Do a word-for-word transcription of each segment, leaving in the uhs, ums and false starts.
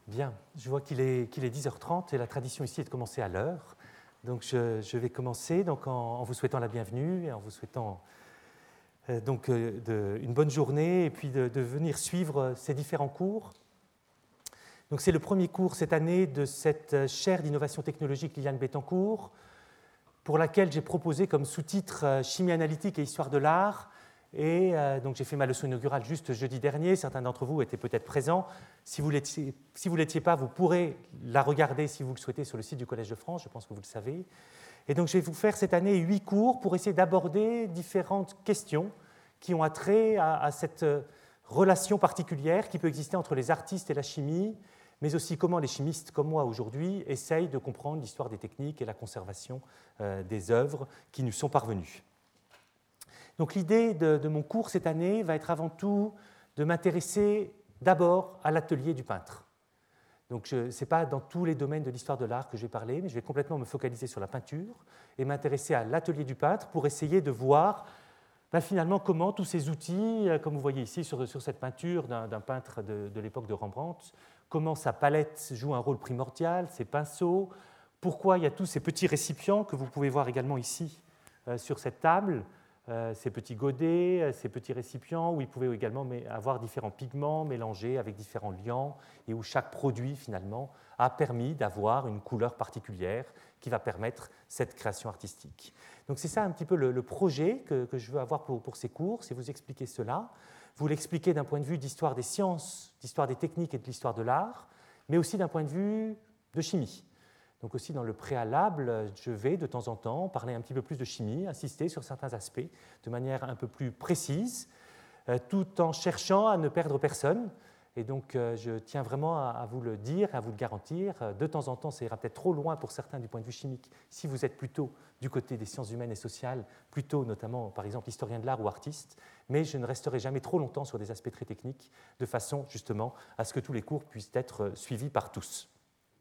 Bien, je vois qu'il est, qu'il est dix heures trente et la tradition ici est de commencer à l'heure. Donc je, je vais commencer donc, en, en vous souhaitant la bienvenue et en vous souhaitant euh, donc, euh, de, une bonne journée et puis de, de venir suivre ces différents cours. Donc c'est le premier cours cette année de cette chaire d'innovation technologique Liliane Bettencourt, pour laquelle j'ai proposé comme sous-titre euh, Chimie analytique et histoire de l'art. Et euh, donc j'ai fait ma leçon inaugurale juste jeudi dernier. Certains d'entre vous étaient peut-être présents. Si vous l'étiez, si vous l'étiez pas, vous pourrez la regarder si vous le souhaitez sur le site du Collège de France. Je pense que vous le savez. Et donc je vais vous faire cette année huit cours pour essayer d'aborder différentes questions qui ont attrait à, à cette relation particulière qui peut exister entre les artistes et la chimie, mais aussi comment les chimistes comme moi aujourd'hui essayent de comprendre l'histoire des techniques et la conservation euh, des œuvres qui nous sont parvenues. Donc l'idée de, de mon cours cette année va être avant tout de m'intéresser d'abord à l'atelier du peintre. Donc ce n'est pas dans tous les domaines de l'histoire de l'art que je vais parler, mais je vais complètement me focaliser sur la peinture et m'intéresser à l'atelier du peintre pour essayer de voir ben, finalement comment tous ces outils, comme vous voyez ici sur, sur cette peinture d'un, d'un peintre de, de l'époque de Rembrandt, comment sa palette joue un rôle primordial, ses pinceaux, pourquoi il y a tous ces petits récipients que vous pouvez voir également ici euh, sur cette table, Euh, ces petits godets, euh, ces petits récipients où ils pouvaient également avoir différents pigments mélangés avec différents liants et où chaque produit finalement a permis d'avoir une couleur particulière qui va permettre cette création artistique. Donc c'est ça un petit peu le, le projet que, que je veux avoir pour, pour ces cours, c'est vous expliquer cela, vous l'expliquer d'un point de vue d'histoire des sciences, d'histoire des techniques et de l'histoire de l'art, mais aussi d'un point de vue de chimie. Donc aussi dans le préalable, je vais de temps en temps parler un petit peu plus de chimie, insister sur certains aspects de manière un peu plus précise, euh, tout en cherchant à ne perdre personne. Et donc euh, je tiens vraiment à, à vous le dire, à vous le garantir. De temps en temps, ça ira peut-être trop loin pour certains du point de vue chimique, si vous êtes plutôt du côté des sciences humaines et sociales, plutôt notamment par exemple historien de l'art ou artiste, mais je ne resterai jamais trop longtemps sur des aspects très techniques, de façon justement à ce que tous les cours puissent être suivis par tous.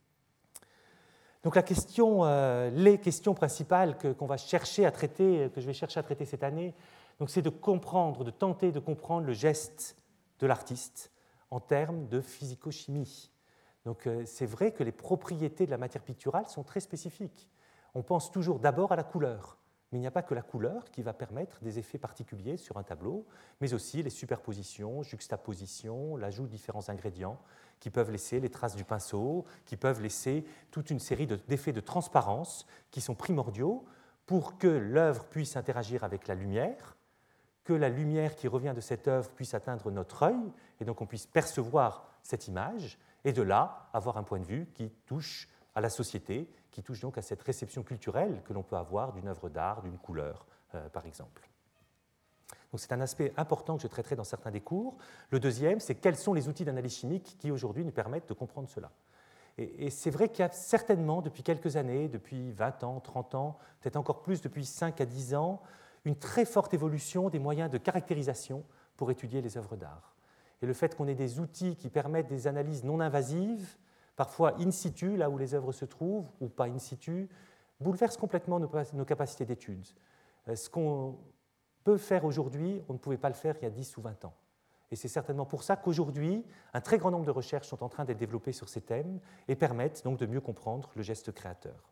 Donc la question, euh, les questions principales que, qu'on va chercher à traiter, que je vais chercher à traiter cette année, donc c'est de comprendre, de tenter de comprendre le geste de l'artiste en termes de physico-chimie. Donc euh, c'est vrai que les propriétés de la matière picturale sont très spécifiques. On pense toujours d'abord à la couleur, mais il n'y a pas que la couleur qui va permettre des effets particuliers sur un tableau, mais aussi les superpositions, juxtapositions, l'ajout de différents ingrédients qui peuvent laisser les traces du pinceau, qui peuvent laisser toute une série de, d'effets de transparence qui sont primordiaux pour que l'œuvre puisse interagir avec la lumière, que la lumière qui revient de cette œuvre puisse atteindre notre œil, et donc on puisse percevoir cette image, et de là avoir un point de vue qui touche à la société, qui touche donc à cette réception culturelle que l'on peut avoir d'une œuvre d'art, d'une couleur, euh, par exemple. Donc c'est un aspect important que je traiterai dans certains des cours. Le deuxième, c'est quels sont les outils d'analyse chimique qui aujourd'hui nous permettent de comprendre cela. Et, et c'est vrai qu'il y a certainement, depuis quelques années, depuis vingt ans, trente ans, peut-être encore plus depuis cinq à dix ans, une très forte évolution des moyens de caractérisation pour étudier les œuvres d'art. Et le fait qu'on ait des outils qui permettent des analyses non invasives, parfois in situ, là où les œuvres se trouvent, ou pas in situ, bouleverse complètement nos, nos capacités d'étude. Ce qu'on peut faire aujourd'hui, on ne pouvait pas le faire il y a dix ou vingt ans. Et c'est certainement pour ça qu'aujourd'hui, un très grand nombre de recherches sont en train d'être développées sur ces thèmes et permettent donc de mieux comprendre le geste créateur.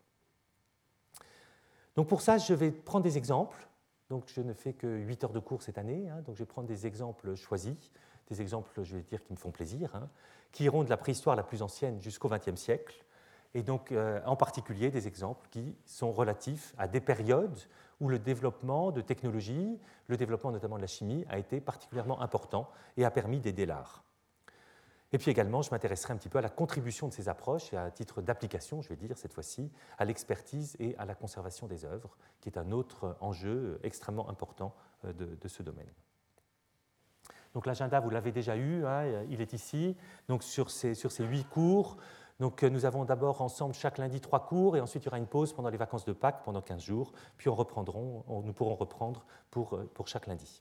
Donc pour ça, je vais prendre des exemples. Donc je ne fais que huit heures de cours cette année, hein, donc je vais prendre des exemples choisis, des exemples, je vais dire, qui me font plaisir, hein, qui iront de la préhistoire la plus ancienne jusqu'au vingtième siècle, et donc euh, en particulier des exemples qui sont relatifs à des périodes où le développement de technologies, le développement notamment de la chimie, a été particulièrement important et a permis d'aider l'art. Et puis également, je m'intéresserai un petit peu à la contribution de ces approches, et à titre d'application, je vais dire cette fois-ci, à l'expertise et à la conservation des œuvres, qui est un autre enjeu extrêmement important de, de ce domaine. Donc l'agenda, vous l'avez déjà eu, hein, il est ici, donc sur ces, sur ces huit cours. Donc, nous avons d'abord ensemble chaque lundi trois cours et ensuite il y aura une pause pendant les vacances de Pâques pendant quinze jours, puis on reprendrons, on, nous pourrons reprendre pour, pour chaque lundi.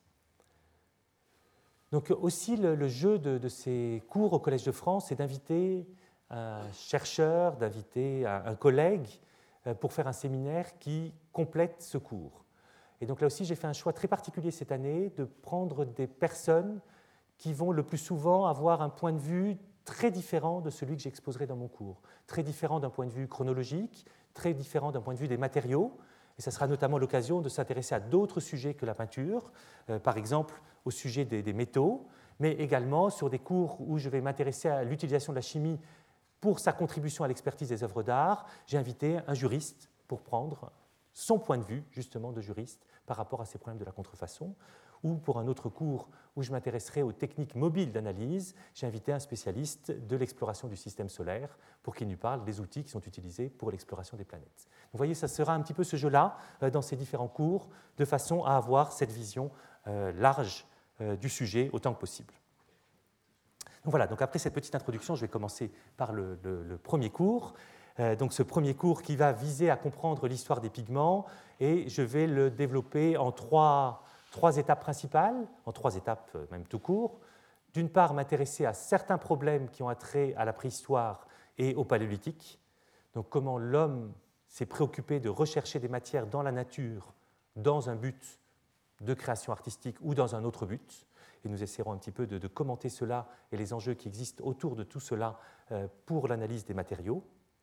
Donc aussi le, le jeu de, de ces cours au Collège de France, c'est d'inviter un chercheur, d'inviter un, un collègue pour faire un séminaire qui complète ce cours. Et donc là aussi j'ai fait un choix très particulier cette année de prendre des personnes qui vont le plus souvent avoir un point de vue très différent de celui que j'exposerai dans mon cours, très différent d'un point de vue chronologique, très différent d'un point de vue des matériaux, et ça sera notamment l'occasion de s'intéresser à d'autres sujets que la peinture, euh, par exemple au sujet des, des métaux, mais également sur des cours où je vais m'intéresser à l'utilisation de la chimie pour sa contribution à l'expertise des œuvres d'art. J'ai invité un juriste pour prendre son point de vue, justement, de juriste par rapport à ces problèmes de la contrefaçon. Ou pour un autre cours où je m'intéresserai aux techniques mobiles d'analyse, j'ai invité un spécialiste de l'exploration du système solaire pour qu'il nous parle des outils qui sont utilisés pour l'exploration des planètes. Vous voyez, ça sera un petit peu ce jeu-là euh, dans ces différents cours, de façon à avoir cette vision euh, large euh, du sujet autant que possible. Donc voilà, donc après cette petite introduction, je vais commencer par le, le, le premier cours. Euh, donc ce premier cours qui va viser à comprendre l'histoire des pigments, et je vais le développer en trois, trois étapes principales, en trois étapes euh, même tout court. D'une part, m'intéresser à certains problèmes qui ont attrait à la préhistoire et au paléolithique. Donc comment l'homme s'est préoccupé de rechercher des matières dans la nature dans un but de création artistique ou dans un autre but. Et nous essaierons un petit peu de, de commenter cela et les enjeux qui existent autour de tout cela euh, pour l'analyse des matériaux.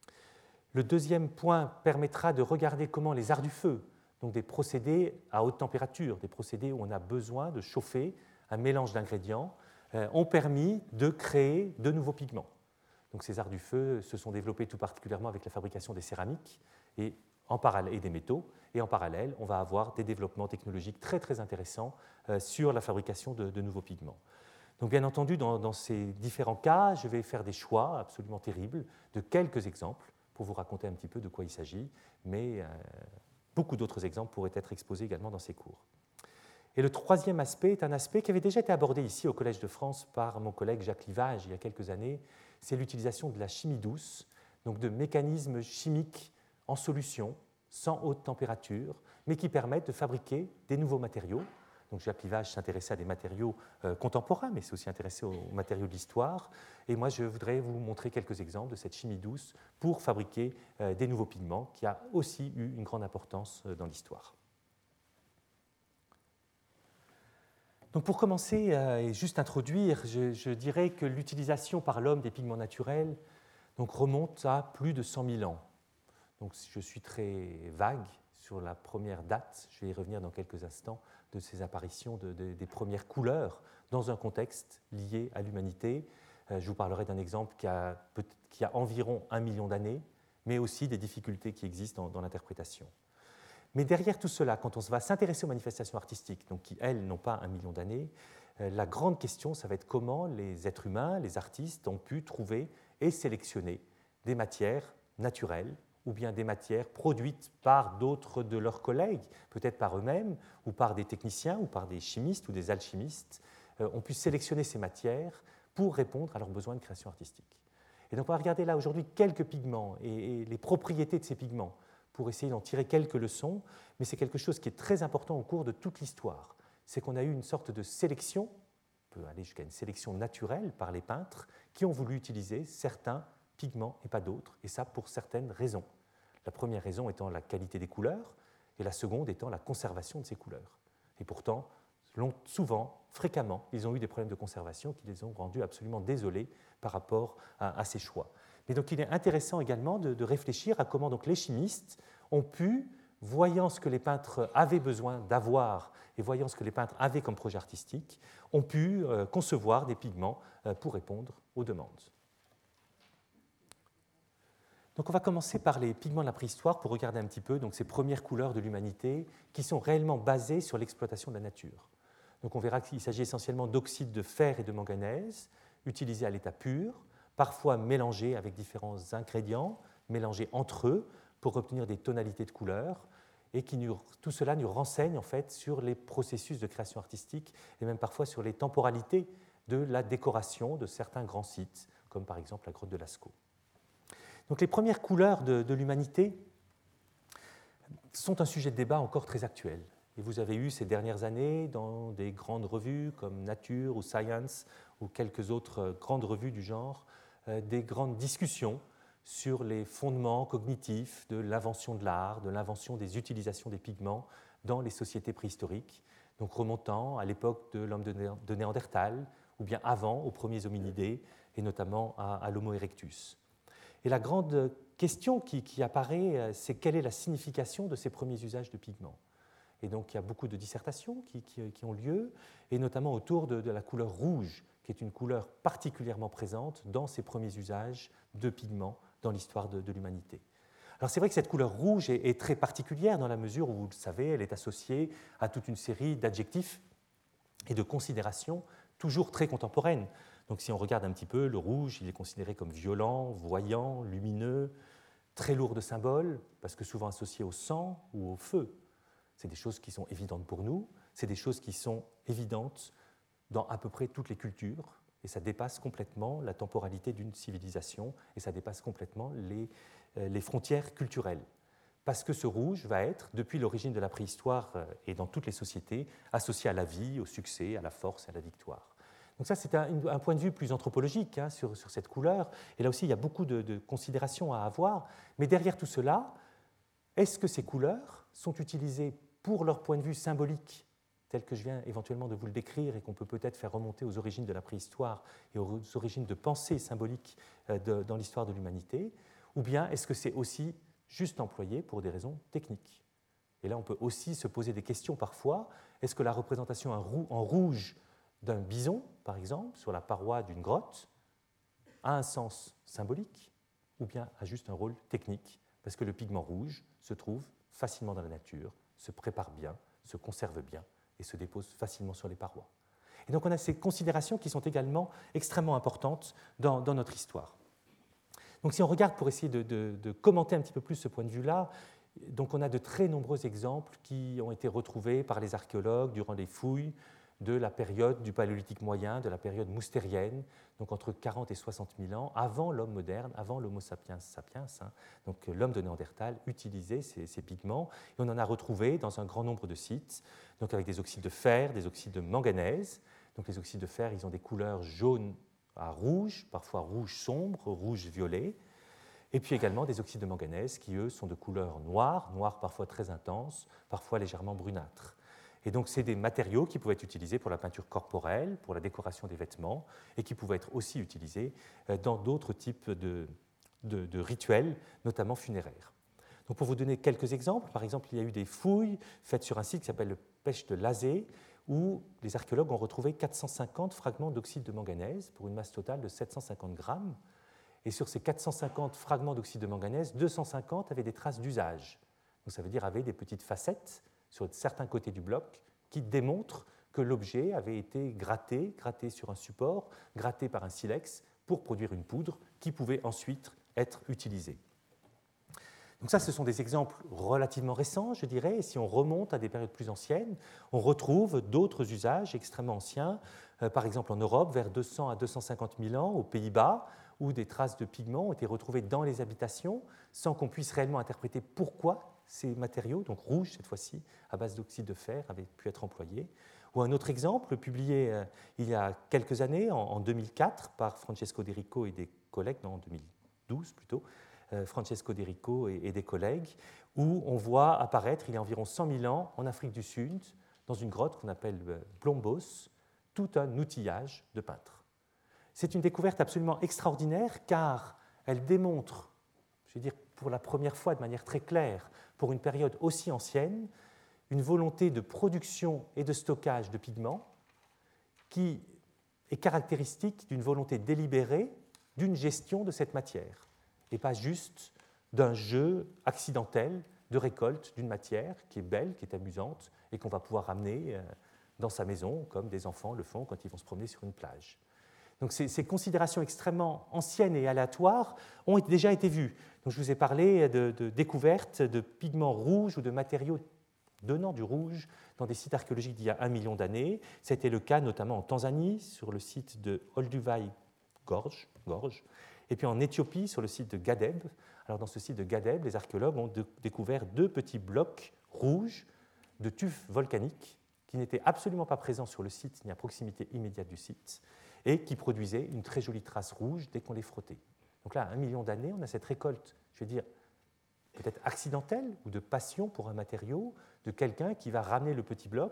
Le deuxième point permettra de regarder comment les arts du feu, donc des procédés à haute température, des procédés où on a besoin de chauffer un mélange d'ingrédients, euh, ont permis de créer de nouveaux pigments. Donc ces arts du feu se sont développés tout particulièrement avec la fabrication des céramiques et, en parallèle, et des métaux. Et en parallèle, on va avoir des développements technologiques très très intéressants euh, sur la fabrication de, de nouveaux pigments. Donc bien entendu, dans, dans ces différents cas, je vais faire des choix absolument terribles de quelques exemples pour vous raconter un petit peu de quoi il s'agit, mais euh, beaucoup d'autres exemples pourraient être exposés également dans ces cours. Et le troisième aspect est un aspect qui avait déjà été abordé ici au Collège de France par mon collègue Jacques Livage il y a quelques années, c'est l'utilisation de la chimie douce, donc de mécanismes chimiques en solution, sans haute température, mais qui permettent de fabriquer des nouveaux matériaux. Donc Jacques Livage s'intéressait à des matériaux euh, contemporains, mais s'est aussi intéressé aux matériaux de l'histoire. Et moi, je voudrais vous montrer quelques exemples de cette chimie douce pour fabriquer euh, des nouveaux pigments, qui a aussi eu une grande importance euh, dans l'histoire. Donc pour commencer euh, et juste introduire, je, je dirais que l'utilisation par l'homme des pigments naturels donc, remonte à plus de cent mille ans. Donc je suis très vague sur la première date, je vais y revenir dans quelques instants, de ces apparitions de, de, des premières couleurs dans un contexte lié à l'humanité. Euh, je vous parlerai d'un exemple qui a, qui a environ un million d'années, mais aussi des difficultés qui existent dans, dans l'interprétation. Mais derrière tout cela, quand on va s'intéresser aux manifestations artistiques, donc qui, elles, n'ont pas un million d'années, euh, la grande question, ça va être comment les êtres humains, les artistes, ont pu trouver et sélectionner des matières naturelles, ou bien des matières produites par d'autres de leurs collègues, peut-être par eux-mêmes, ou par des techniciens, ou par des chimistes, ou des alchimistes, euh, ont pu sélectionner ces matières pour répondre à leurs besoins de création artistique. Et donc on va regarder là aujourd'hui quelques pigments et, et les propriétés de ces pigments pour essayer d'en tirer quelques leçons, mais c'est quelque chose qui est très important au cours de toute l'histoire. C'est qu'on a eu une sorte de sélection, on peut aller jusqu'à une sélection naturelle par les peintres, qui ont voulu utiliser certains pigments et pas d'autres, et ça pour certaines raisons. La première raison étant la qualité des couleurs, et la seconde étant la conservation de ces couleurs. Et pourtant, souvent, fréquemment, ils ont eu des problèmes de conservation qui les ont rendus absolument désolés par rapport à, à ces choix. Mais donc il est intéressant également de, de réfléchir à comment donc, les chimistes ont pu, voyant ce que les peintres avaient besoin d'avoir et voyant ce que les peintres avaient comme projet artistique, ont pu euh, concevoir des pigments euh, pour répondre aux demandes. Donc on va commencer par les pigments de la préhistoire pour regarder un petit peu donc, ces premières couleurs de l'humanité qui sont réellement basées sur l'exploitation de la nature. Donc on verra qu'il s'agit essentiellement d'oxydes de fer et de manganèse utilisés à l'état pur, parfois mélangés avec différents ingrédients, mélangés entre eux pour obtenir des tonalités de couleurs, et qui nous, tout cela nous renseigne en fait sur les processus de création artistique et même parfois sur les temporalités de la décoration de certains grands sites, comme par exemple la grotte de Lascaux. Donc les premières couleurs de, de l'humanité sont un sujet de débat encore très actuel. Et vous avez eu ces dernières années dans des grandes revues comme Nature ou Science ou quelques autres grandes revues du genre, euh, des grandes discussions sur les fondements cognitifs de l'invention de l'art, de l'invention des utilisations des pigments dans les sociétés préhistoriques, donc remontant à l'époque de l'homme de Néandertal ou bien avant, aux premiers hominidés, et notamment à, à l'Homo erectus. Et la grande question qui, qui apparaît, c'est quelle est la signification de ces premiers usages de pigments. Et donc il y a beaucoup de dissertations qui, qui, qui ont lieu, et notamment autour de, de la couleur rouge, qui est une couleur particulièrement présente dans ces premiers usages de pigments dans l'histoire de, de l'humanité. Alors c'est vrai que cette couleur rouge est, est très particulière dans la mesure où, vous le savez, elle est associée à toute une série d'adjectifs et de considérations toujours très contemporaines. Donc si on regarde un petit peu, le rouge, il est considéré comme violent, voyant, lumineux, très lourd de symboles, parce que souvent associé au sang ou au feu. C'est des choses qui sont évidentes pour nous, c'est des choses qui sont évidentes dans à peu près toutes les cultures, et ça dépasse complètement la temporalité d'une civilisation, et ça dépasse complètement les, les frontières culturelles. Parce que ce rouge va être, depuis l'origine de la préhistoire et dans toutes les sociétés, associé à la vie, au succès, à la force, à la victoire. Donc ça, c'est un, un point de vue plus anthropologique hein, sur, sur cette couleur, et là aussi, il y a beaucoup de, de considérations à avoir, mais derrière tout cela, est-ce que ces couleurs sont utilisées pour leur point de vue symbolique, tel que je viens éventuellement de vous le décrire et qu'on peut peut-être faire remonter aux origines de la préhistoire et aux origines de pensée symbolique de, dans l'histoire de l'humanité, ou bien est-ce que c'est aussi juste employé pour des raisons techniques? Et là, on peut aussi se poser des questions parfois. Est-ce que la représentation en rouge d'un bison, par exemple, sur la paroi d'une grotte, a un sens symbolique ou bien a juste un rôle technique? Parce que le pigment rouge se trouve facilement dans la nature, se prépare bien, se conserve bien, et se dépose facilement sur les parois. Et donc on a ces considérations qui sont également extrêmement importantes dans, dans notre histoire. Donc si on regarde pour essayer de, de, de commenter un petit peu plus ce point de vue-là, donc on a de très nombreux exemples qui ont été retrouvés par les archéologues durant les fouilles de la période du Paléolithique moyen, de la période moustérienne, donc entre quarante et soixante mille ans, avant l'homme moderne, avant l'Homo sapiens sapiens, hein, donc l'homme de Néandertal utilisait ces, ces pigments, et on en a retrouvé dans un grand nombre de sites, donc avec des oxydes de fer, des oxydes de manganèse. Donc les oxydes de fer, ils ont des couleurs jaunes à rouge, parfois rouge sombre, rouge violet, et puis également des oxydes de manganèse qui, eux, sont de couleur noire, noire parfois très intense, parfois légèrement brunâtre. Et donc, c'est des matériaux qui pouvaient être utilisés pour la peinture corporelle, pour la décoration des vêtements, et qui pouvaient être aussi utilisés dans d'autres types de, de, de rituels, notamment funéraires. Donc, pour vous donner quelques exemples, par exemple, il y a eu des fouilles faites sur un site qui s'appelle le Pech de Lazé, où les archéologues ont retrouvé quatre cent cinquante fragments d'oxyde de manganèse pour une masse totale de sept cent cinquante grammes. Et sur ces quatre cent cinquante fragments d'oxyde de manganèse, deux cent cinquante avaient des traces d'usage. Donc, ça veut dire avaient des petites facettes sur certains côtés du bloc, qui démontrent que l'objet avait été gratté, gratté sur un support, gratté par un silex, pour produire une poudre qui pouvait ensuite être utilisée. Donc ça, ce sont des exemples relativement récents, je dirais, et si on remonte à des périodes plus anciennes, on retrouve d'autres usages extrêmement anciens, euh, par exemple en Europe, vers deux cents à deux cent cinquante mille ans, aux Pays-Bas, où des traces de pigments ont été retrouvées dans les habitations, sans qu'on puisse réellement interpréter pourquoi ces matériaux, donc rouges cette fois-ci, à base d'oxyde de fer, avaient pu être employés. Ou un autre exemple, publié euh, il y a quelques années, en, en deux mille quatre, par Francesco De Rico et des collègues, non, en deux mille douze plutôt, euh, Francesco De Rico et, et des collègues, où on voit apparaître, il y a environ cent mille ans, en Afrique du Sud, dans une grotte qu'on appelle euh, Blombos, tout un outillage de peintre. C'est une découverte absolument extraordinaire, car elle démontre, je veux dire, pour la première fois de manière très claire, pour une période aussi ancienne, une volonté de production et de stockage de pigments qui est caractéristique d'une volonté délibérée d'une gestion de cette matière, et pas juste d'un jeu accidentel de récolte d'une matière qui est belle, qui est amusante, et qu'on va pouvoir ramener dans sa maison, comme des enfants le font quand ils vont se promener sur une plage. Donc ces, ces considérations extrêmement anciennes et aléatoires ont déjà été vues. Donc je vous ai parlé de, de découvertes de pigments rouges ou de matériaux donnant du rouge dans des sites archéologiques d'il y a un million d'années. C'était le cas notamment en Tanzanie, sur le site de Olduvai Gorge, Gorge, et puis en Éthiopie, sur le site de Gadeb. Alors dans ce site de Gadeb, les archéologues ont de, découvert deux petits blocs rouges de tufs volcaniques qui n'étaient absolument pas présents sur le site ni à proximité immédiate du site, et qui produisaient une très jolie trace rouge dès qu'on les frottait. Donc là, à un million d'années, on a cette récolte, je veux dire, peut-être accidentelle ou de passion pour un matériau, de quelqu'un qui va ramener le petit bloc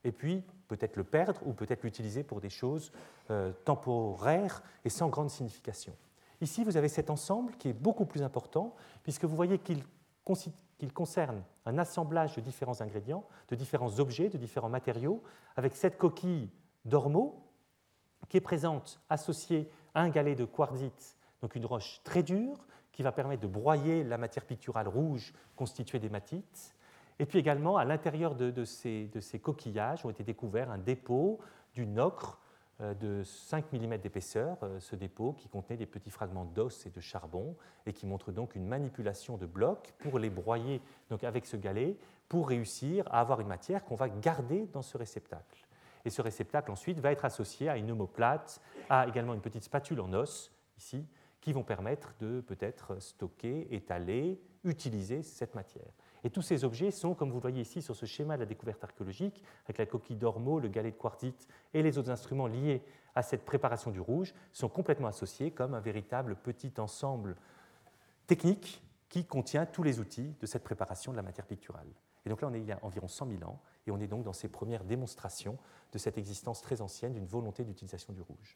et puis peut-être le perdre ou peut-être l'utiliser pour des choses euh, temporaires et sans grande signification. Ici, vous avez cet ensemble qui est beaucoup plus important, puisque vous voyez qu'il qu'il concerne un assemblage de différents ingrédients, de différents objets, de différents matériaux, avec cette coquille d'ormeau qui est présente associée à un galet de quartzite, donc une roche très dure, qui va permettre de broyer la matière picturale rouge constituée d'hématite. Et puis également, à l'intérieur de, de, ces, de ces coquillages ont été découverts un dépôt du nocre de cinq millimètres d'épaisseur, ce dépôt qui contenait des petits fragments d'os et de charbon et qui montre donc une manipulation de blocs pour les broyer donc avec ce galet pour réussir à avoir une matière qu'on va garder dans ce réceptacle. Et ce réceptacle ensuite va être associé à une omoplate, à également une petite spatule en os, ici, qui vont permettre de peut-être stocker, étaler, utiliser cette matière. Et tous ces objets sont, comme vous le voyez ici sur ce schéma de la découverte archéologique, avec la coquille d'ormeau, le galet de quartzite et les autres instruments liés à cette préparation du rouge, sont complètement associés comme un véritable petit ensemble technique qui contient tous les outils de cette préparation de la matière picturale. Et donc là, on est il y a environ cent mille ans, et on est donc dans ces premières démonstrations de cette existence très ancienne d'une volonté d'utilisation du rouge.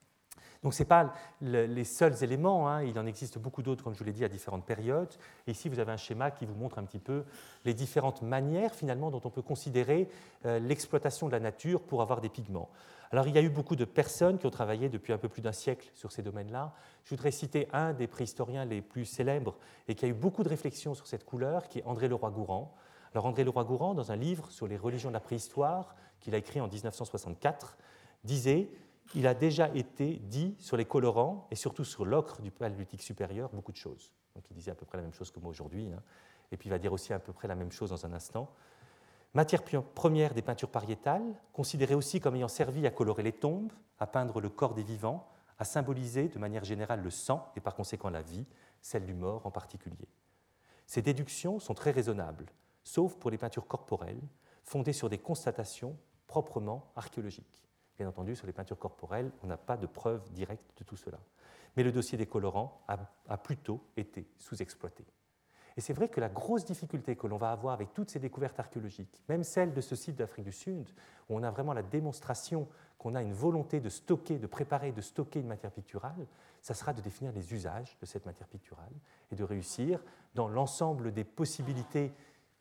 Donc ce n'est pas le, les seuls éléments, hein, il en existe beaucoup d'autres, comme je vous l'ai dit, à différentes périodes. Et ici, vous avez un schéma qui vous montre un petit peu les différentes manières, finalement, dont on peut considérer euh, l'exploitation de la nature pour avoir des pigments. Alors, il y a eu beaucoup de personnes qui ont travaillé depuis un peu plus d'un siècle sur ces domaines-là. Je voudrais citer un des préhistoriens les plus célèbres et qui a eu beaucoup de réflexions sur cette couleur, qui est André Leroy-Gourhan. Alors, André Leroy-Gourhan, dans un livre sur les religions de la préhistoire, qu'il a écrit en dix-neuf cent soixante-quatre, disait... Il a déjà été dit sur les colorants et surtout sur l'ocre du paléolithique supérieur beaucoup de choses. Donc il disait à peu près la même chose que moi aujourd'hui, hein. Et puis il va dire aussi à peu près la même chose dans un instant. Matière première des peintures pariétales, considérée aussi comme ayant servi à colorer les tombes, à peindre le corps des vivants, à symboliser de manière générale le sang et par conséquent la vie, celle du mort en particulier. Ces déductions sont très raisonnables, sauf pour les peintures corporelles, fondées sur des constatations proprement archéologiques. Bien entendu, sur les peintures corporelles, on n'a pas de preuve directe de tout cela. Mais le dossier des colorants a, a plutôt été sous-exploité. Et c'est vrai que la grosse difficulté que l'on va avoir avec toutes ces découvertes archéologiques, même celle de ce site d'Afrique du Sud, où on a vraiment la démonstration qu'on a une volonté de stocker, de préparer, de stocker une matière picturale, ça sera de définir les usages de cette matière picturale et de réussir, dans l'ensemble des possibilités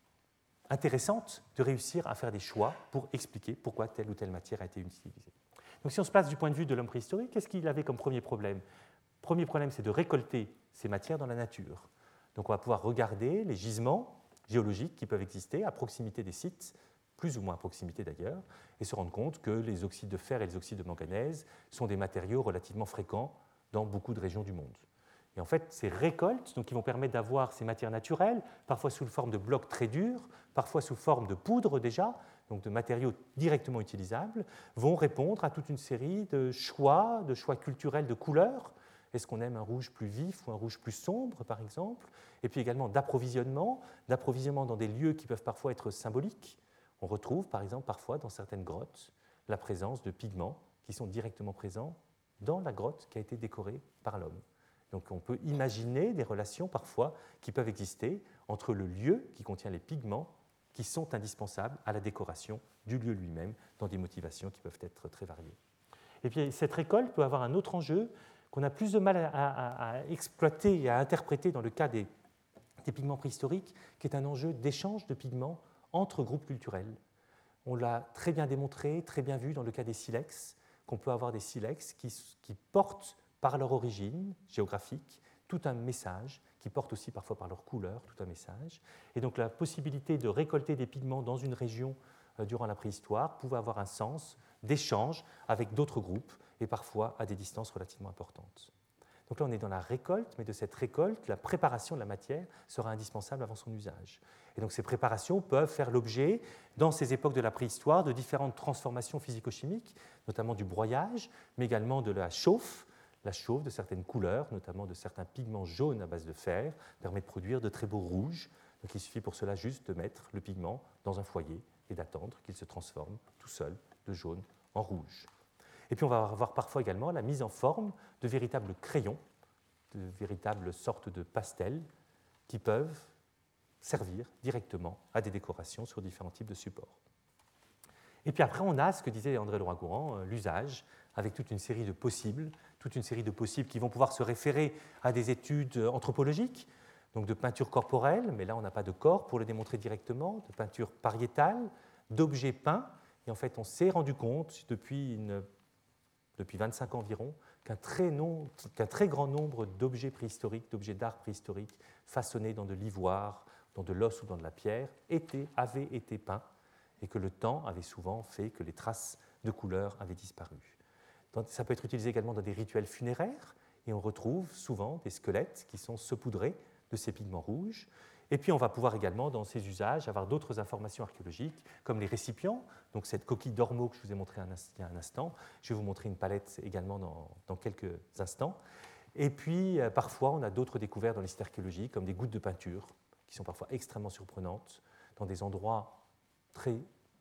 intéressante de réussir à faire des choix pour expliquer pourquoi telle ou telle matière a été utilisée. Donc si on se place du point de vue de l'homme préhistorique, qu'est-ce qu'il avait comme premier problème ? Premier problème, c'est de récolter ces matières dans la nature. Donc on va pouvoir regarder les gisements géologiques qui peuvent exister à proximité des sites, plus ou moins à proximité d'ailleurs, et se rendre compte que les oxydes de fer et les oxydes de manganèse sont des matériaux relativement fréquents dans beaucoup de régions du monde. Et en fait, ces récoltes, donc, qui vont permettre d'avoir ces matières naturelles, parfois sous forme de blocs très durs, parfois sous forme de poudre déjà, donc de matériaux directement utilisables, vont répondre à toute une série de choix, de choix culturels de couleurs. Est-ce qu'on aime un rouge plus vif ou un rouge plus sombre, par exemple ? Et puis également d'approvisionnement, d'approvisionnement dans des lieux qui peuvent parfois être symboliques. On retrouve, par exemple, parfois dans certaines grottes, la présence de pigments qui sont directement présents dans la grotte qui a été décorée par l'homme. Donc on peut imaginer des relations parfois qui peuvent exister entre le lieu qui contient les pigments qui sont indispensables à la décoration du lieu lui-même dans des motivations qui peuvent être très variées. Et puis cette récolte peut avoir un autre enjeu qu'on a plus de mal à, à, à exploiter et à interpréter dans le cas des, des pigments préhistoriques, qui est un enjeu d'échange de pigments entre groupes culturels. On l'a très bien démontré, très bien vu dans le cas des silex, qu'on peut avoir des silex qui, qui portent par leur origine géographique, tout un message, qui porte aussi parfois par leur couleur, tout un message. Et donc la possibilité de récolter des pigments dans une région euh, durant la préhistoire pouvait avoir un sens d'échange avec d'autres groupes, et parfois à des distances relativement importantes. Donc là, on est dans la récolte, mais de cette récolte, la préparation de la matière sera indispensable avant son usage. Et donc ces préparations peuvent faire l'objet, dans ces époques de la préhistoire, de différentes transformations physico-chimiques, notamment du broyage, mais également de la chauffe. La chauffe de certaines couleurs, notamment de certains pigments jaunes à base de fer, permet de produire de très beaux rouges. Donc il suffit pour cela juste de mettre le pigment dans un foyer et d'attendre qu'il se transforme tout seul de jaune en rouge. Et puis on va avoir parfois également la mise en forme de véritables crayons, de véritables sortes de pastels qui peuvent servir directement à des décorations sur différents types de supports. Et puis après, on a ce que disait André Leroi-Gourhan, euh, l'usage, avec toute une série de possibles, toute une série de possibles qui vont pouvoir se référer à des études anthropologiques, donc de peinture corporelle, mais là on n'a pas de corps pour le démontrer directement, de peinture pariétale, d'objets peints. Et en fait, on s'est rendu compte depuis, une, depuis vingt-cinq ans environ qu'un très, non, qu'un très grand nombre d'objets préhistoriques, d'objets d'art préhistoriques façonnés dans de l'ivoire, dans de l'os ou dans de la pierre, étaient, avaient été peints et que le temps avait souvent fait que les traces de couleurs avaient disparu. Ça peut être utilisé également dans des rituels funéraires et on retrouve souvent des squelettes qui sont saupoudrés de ces pigments rouges. Et puis on va pouvoir également, dans ces usages, avoir d'autres informations archéologiques, comme les récipients, donc cette coquille d'ormeau que je vous ai montrée il y a un instant. Je vais vous montrer une palette également dans, dans quelques instants. Et puis, euh, parfois, on a d'autres découvertes dans les sites archéologiques, comme des gouttes de peinture, qui sont parfois extrêmement surprenantes, dans des endroits très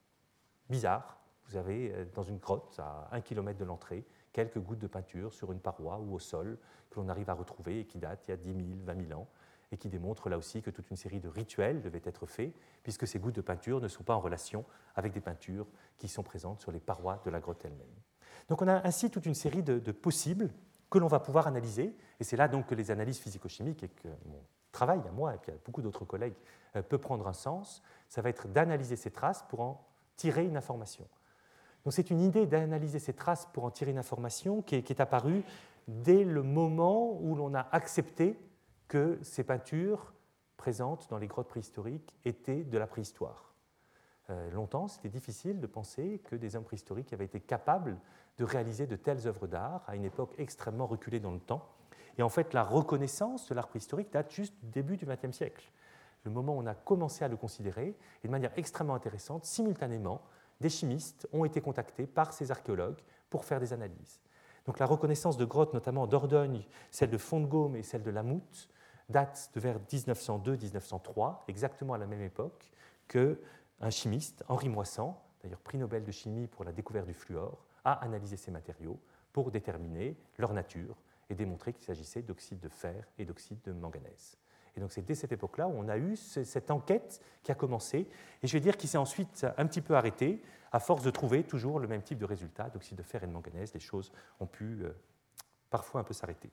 bizarres. Vous avez, euh, dans une grotte, à un kilomètre de l'entrée, quelques gouttes de peinture sur une paroi ou au sol que l'on arrive à retrouver et qui datent il y a dix mille, vingt mille ans, et qui démontre là aussi que toute une série de rituels devaient être faits, puisque ces gouttes de peinture ne sont pas en relation avec des peintures qui sont présentes sur les parois de la grotte elle-même. Donc on a ainsi toute une série de, de possibles que l'on va pouvoir analyser, et c'est là donc que les analyses physico-chimiques et que mon travail à moi et puis à beaucoup d'autres collègues euh, peut prendre un sens. Ça va être d'analyser ces traces pour en tirer une information. Donc c'est une idée d'analyser ces traces pour en tirer une information qui est, qui est apparue dès le moment où l'on a accepté que ces peintures présentes dans les grottes préhistoriques étaient de la préhistoire. Euh, longtemps, c'était difficile de penser que des hommes préhistoriques avaient été capables de réaliser de telles œuvres d'art à une époque extrêmement reculée dans le temps. Et en fait, la reconnaissance de l'art préhistorique date juste du début du vingtième siècle. Le moment où on a commencé à le considérer, et de manière extrêmement intéressante, simultanément, des chimistes ont été contactés par ces archéologues pour faire des analyses. Donc la reconnaissance de grottes, notamment en Dordogne, celle de Font-de-Gaume et celle de Lamoute, date de vers mille neuf cent deux mille neuf cent trois, exactement à la même époque qu'un chimiste, Henri Moissan, d'ailleurs prix Nobel de chimie pour la découverte du fluor, a analysé ces matériaux pour déterminer leur nature et démontrer qu'il s'agissait d'oxyde de fer et d'oxyde de manganèse. Et donc c'est dès cette époque-là où on a eu cette enquête qui a commencé, et je vais dire qu'il s'est ensuite un petit peu arrêté, à force de trouver toujours le même type de résultat, d'oxyde de fer et de manganèse, les choses ont pu euh, parfois un peu s'arrêter.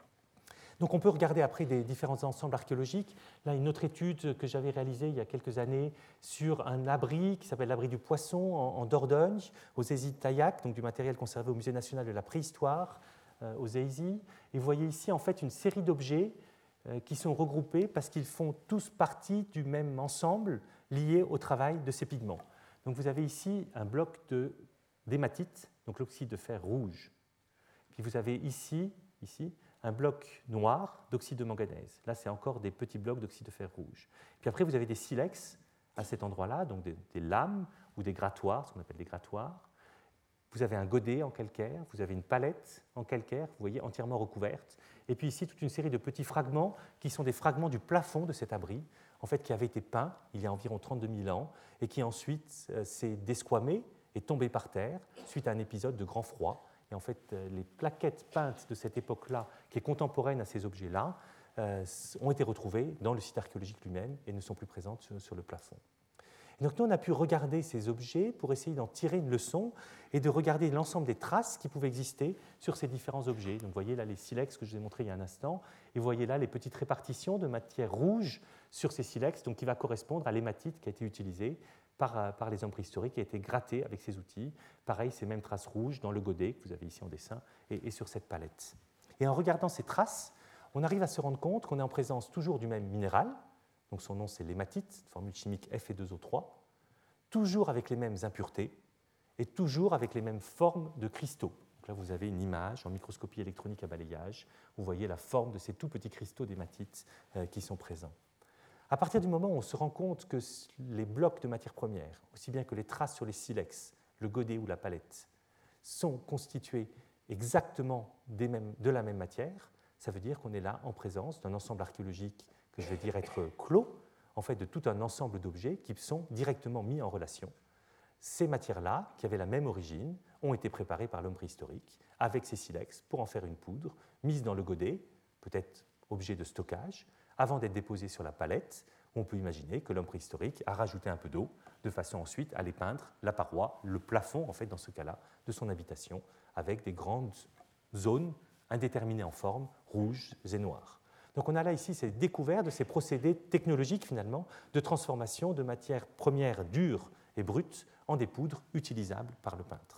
Donc on peut regarder après des différents ensembles archéologiques. Là, une autre étude que j'avais réalisée il y a quelques années sur un abri qui s'appelle l'abri du Poisson en, en Dordogne, aux Aisies-Taillac, donc du matériel conservé au Musée national de la préhistoire, euh, aux Aisies. Et vous voyez ici en fait une série d'objets euh, qui sont regroupés parce qu'ils font tous partie du même ensemble lié au travail de ces pigments. Donc vous avez ici un bloc de, d'hématite, donc l'oxyde de fer rouge. Puis vous avez ici, ici un bloc noir d'oxyde de manganèse. Là, c'est encore des petits blocs d'oxyde de fer rouge. Puis après, vous avez des silex à cet endroit-là, donc des, des lames ou des grattoirs, ce qu'on appelle des grattoirs. Vous avez un godet en calcaire, vous avez une palette en calcaire, vous voyez, entièrement recouverte. Et puis ici, toute une série de petits fragments qui sont des fragments du plafond de cet abri, en fait, qui avait été peint il y a environ trente-deux mille ans et qui ensuite euh, s'est desquamé et tombé par terre suite à un épisode de grand froid. Et en fait, les plaquettes peintes de cette époque-là, qui est contemporaine à ces objets-là, euh, ont été retrouvées dans le site archéologique lui-même et ne sont plus présentes sur, sur le plafond. Et donc nous, on a pu regarder ces objets pour essayer d'en tirer une leçon et de regarder l'ensemble des traces qui pouvaient exister sur ces différents objets. Donc vous voyez là les silex que je vous ai montrés il y a un instant, et vous voyez là les petites répartitions de matière rouge sur ces silex, donc qui va correspondre à l'hématite qui a été utilisée Par, par les hommes préhistoriques, qui a été gratté avec ces outils. Pareil, ces mêmes traces rouges dans le godet que vous avez ici en dessin et, et sur cette palette. Et en regardant ces traces, on arrive à se rendre compte qu'on est en présence toujours du même minéral, donc son nom c'est l'hématite, formule chimique F E deux O trois, toujours avec les mêmes impuretés et toujours avec les mêmes formes de cristaux. Donc là, vous avez une image en microscopie électronique à balayage, vous voyez la forme de ces tout petits cristaux d'hématite euh, qui sont présents. À partir du moment où on se rend compte que les blocs de matière première, aussi bien que les traces sur les silex, le godet ou la palette, sont constitués exactement des mêmes, de la même matière, ça veut dire qu'on est là en présence d'un ensemble archéologique que je vais dire être clos, en fait de tout un ensemble d'objets qui sont directement mis en relation. Ces matières-là, qui avaient la même origine, ont été préparées par l'homme préhistorique avec ces silex pour en faire une poudre, mise dans le godet, peut-être objet de stockage, avant d'être déposé sur la palette, On peut imaginer que l'homme préhistorique a rajouté un peu d'eau de façon ensuite à aller peindre la paroi, le plafond, en fait, dans ce cas-là, de son habitation, avec des grandes zones indéterminées en forme, rouges et noires. Donc on a là ici ces découvertes de ces procédés technologiques, finalement, de transformation de matières premières dures et brutes en des poudres utilisables par le peintre.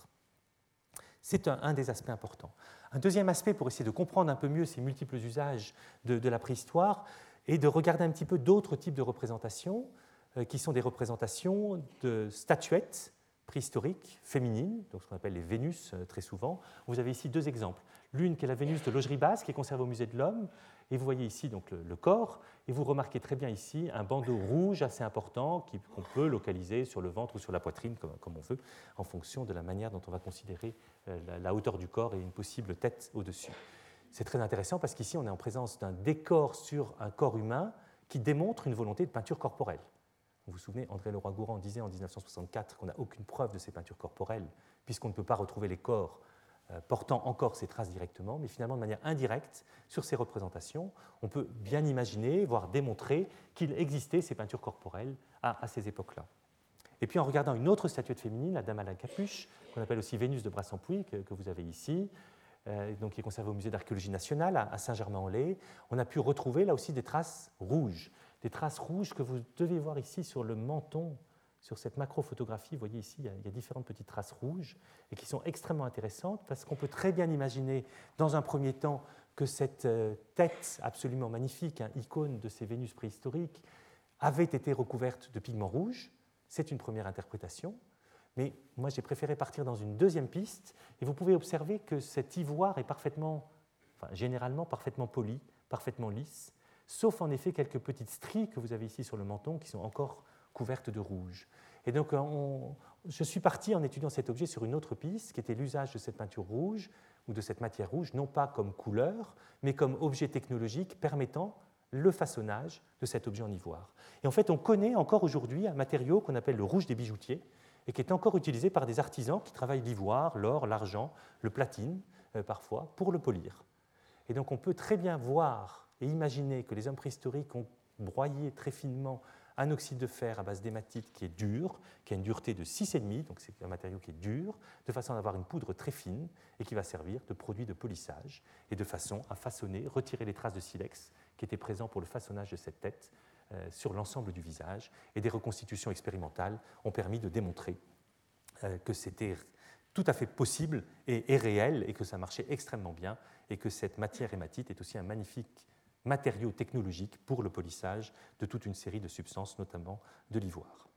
C'est un, un des aspects importants. Un deuxième aspect, pour essayer de comprendre un peu mieux ces multiples usages de, de la préhistoire, est de regarder un petit peu d'autres types de représentations, euh, qui sont des représentations de statuettes préhistoriques féminines, donc ce qu'on appelle les Vénus euh, très souvent. Vous avez ici deux exemples. L'une qui est la Vénus de Logéribas, qui est conservée au musée de l'Homme, et vous voyez ici donc, le, le corps, et vous remarquez très bien ici un bandeau rouge assez important qui, qu'on peut localiser sur le ventre ou sur la poitrine, comme, comme on veut, en fonction de la manière dont on va considérer euh, la, la hauteur du corps et une possible tête au-dessus. C'est très intéressant parce qu'ici, on est en présence d'un décor sur un corps humain qui démontre une volonté de peinture corporelle. Vous vous souvenez, André Leroi-Gourhan disait en dix-neuf cent soixante-quatre qu'on n'a aucune preuve de ces peintures corporelles, puisqu'on ne peut pas retrouver les corps euh, portant encore ces traces directement, mais finalement, de manière indirecte, sur ces représentations, on peut bien imaginer, voire démontrer qu'il existait ces peintures corporelles à, à ces époques-là. Et puis en regardant une autre statuette féminine, la Dame à la capuche, qu'on appelle aussi Vénus de Brassampouy, que, que vous avez ici, euh, donc qui est conservée au musée d'archéologie nationale à, à Saint-Germain-en-Laye, on a pu retrouver là aussi des traces rouges. Des traces rouges que vous devez voir ici sur le menton, sur cette macrophotographie. Vous voyez ici, il y a, il y a différentes petites traces rouges et qui sont extrêmement intéressantes parce qu'on peut très bien imaginer, dans un premier temps, que cette euh, tête absolument magnifique, hein, icône de ces Vénus préhistoriques, avait été recouverte de pigments rouges. C'est une première interprétation. Mais moi, j'ai préféré partir dans une deuxième piste. Et vous pouvez observer que cet ivoire est parfaitement, enfin, généralement parfaitement poli, parfaitement lisse, sauf en effet quelques petites stries que vous avez ici sur le menton qui sont encore couvertes de rouge. Et donc, on, je suis parti en étudiant cet objet sur une autre piste, qui était l'usage de cette peinture rouge, ou de cette matière rouge, non pas comme couleur, mais comme objet technologique permettant le façonnage de cet objet en ivoire. Et en fait, on connaît encore aujourd'hui un matériau qu'on appelle le rouge des bijoutiers, et qui est encore utilisé par des artisans qui travaillent l'ivoire, l'or, l'argent, le platine, euh, parfois, pour le polir. Et donc, on peut très bien voir et imaginer que les hommes préhistoriques ont broyé très finement un oxyde de fer à base d'hématite qui est dur, qui a une dureté de six virgule cinq, donc c'est un matériau qui est dur, de façon à avoir une poudre très fine et qui va servir de produit de polissage, et de façon à façonner, retirer les traces de silex qui étaient présents pour le façonnage de cette tête euh, sur l'ensemble du visage. Et des reconstitutions expérimentales ont permis de démontrer euh, que c'était tout à fait possible et, et réel, et que ça marchait extrêmement bien, et que cette matière hématite est aussi un magnifique matériau technologique pour le polissage de toute une série de substances, notamment de l'ivoire.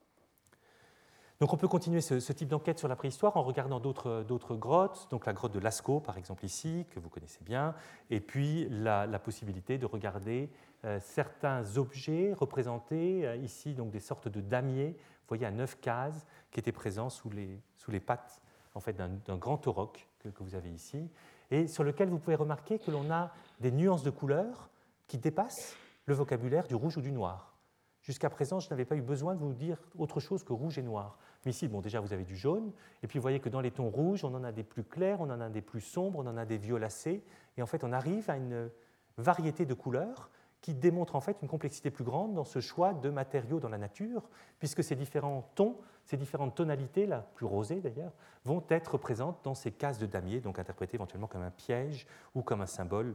Donc on peut continuer ce, ce type d'enquête sur la préhistoire en regardant d'autres, d'autres grottes, donc la grotte de Lascaux par exemple ici, que vous connaissez bien, et puis la, la possibilité de regarder euh, certains objets représentés euh, ici, donc des sortes de damiers, vous voyez à neuf cases, qui étaient présents sous les, sous les pattes en fait, d'un, d'un grand auroch que, que vous avez ici, et sur lequel vous pouvez remarquer que l'on a des nuances de couleurs qui dépassent le vocabulaire du rouge ou du noir. Jusqu'à présent, je n'avais pas eu besoin de vous dire autre chose que rouge et noir. Mais ici, bon, déjà, vous avez du jaune, et puis vous voyez que dans les tons rouges, on en a des plus clairs, on en a des plus sombres, on en a des violacés, et en fait, on arrive à une variété de couleurs qui démontre en fait une complexité plus grande dans ce choix de matériaux dans la nature, puisque ces différents tons, ces différentes tonalités, la plus rosée d'ailleurs, vont être présentes dans ces cases de damier, donc interprétées éventuellement comme un piège ou comme un symbole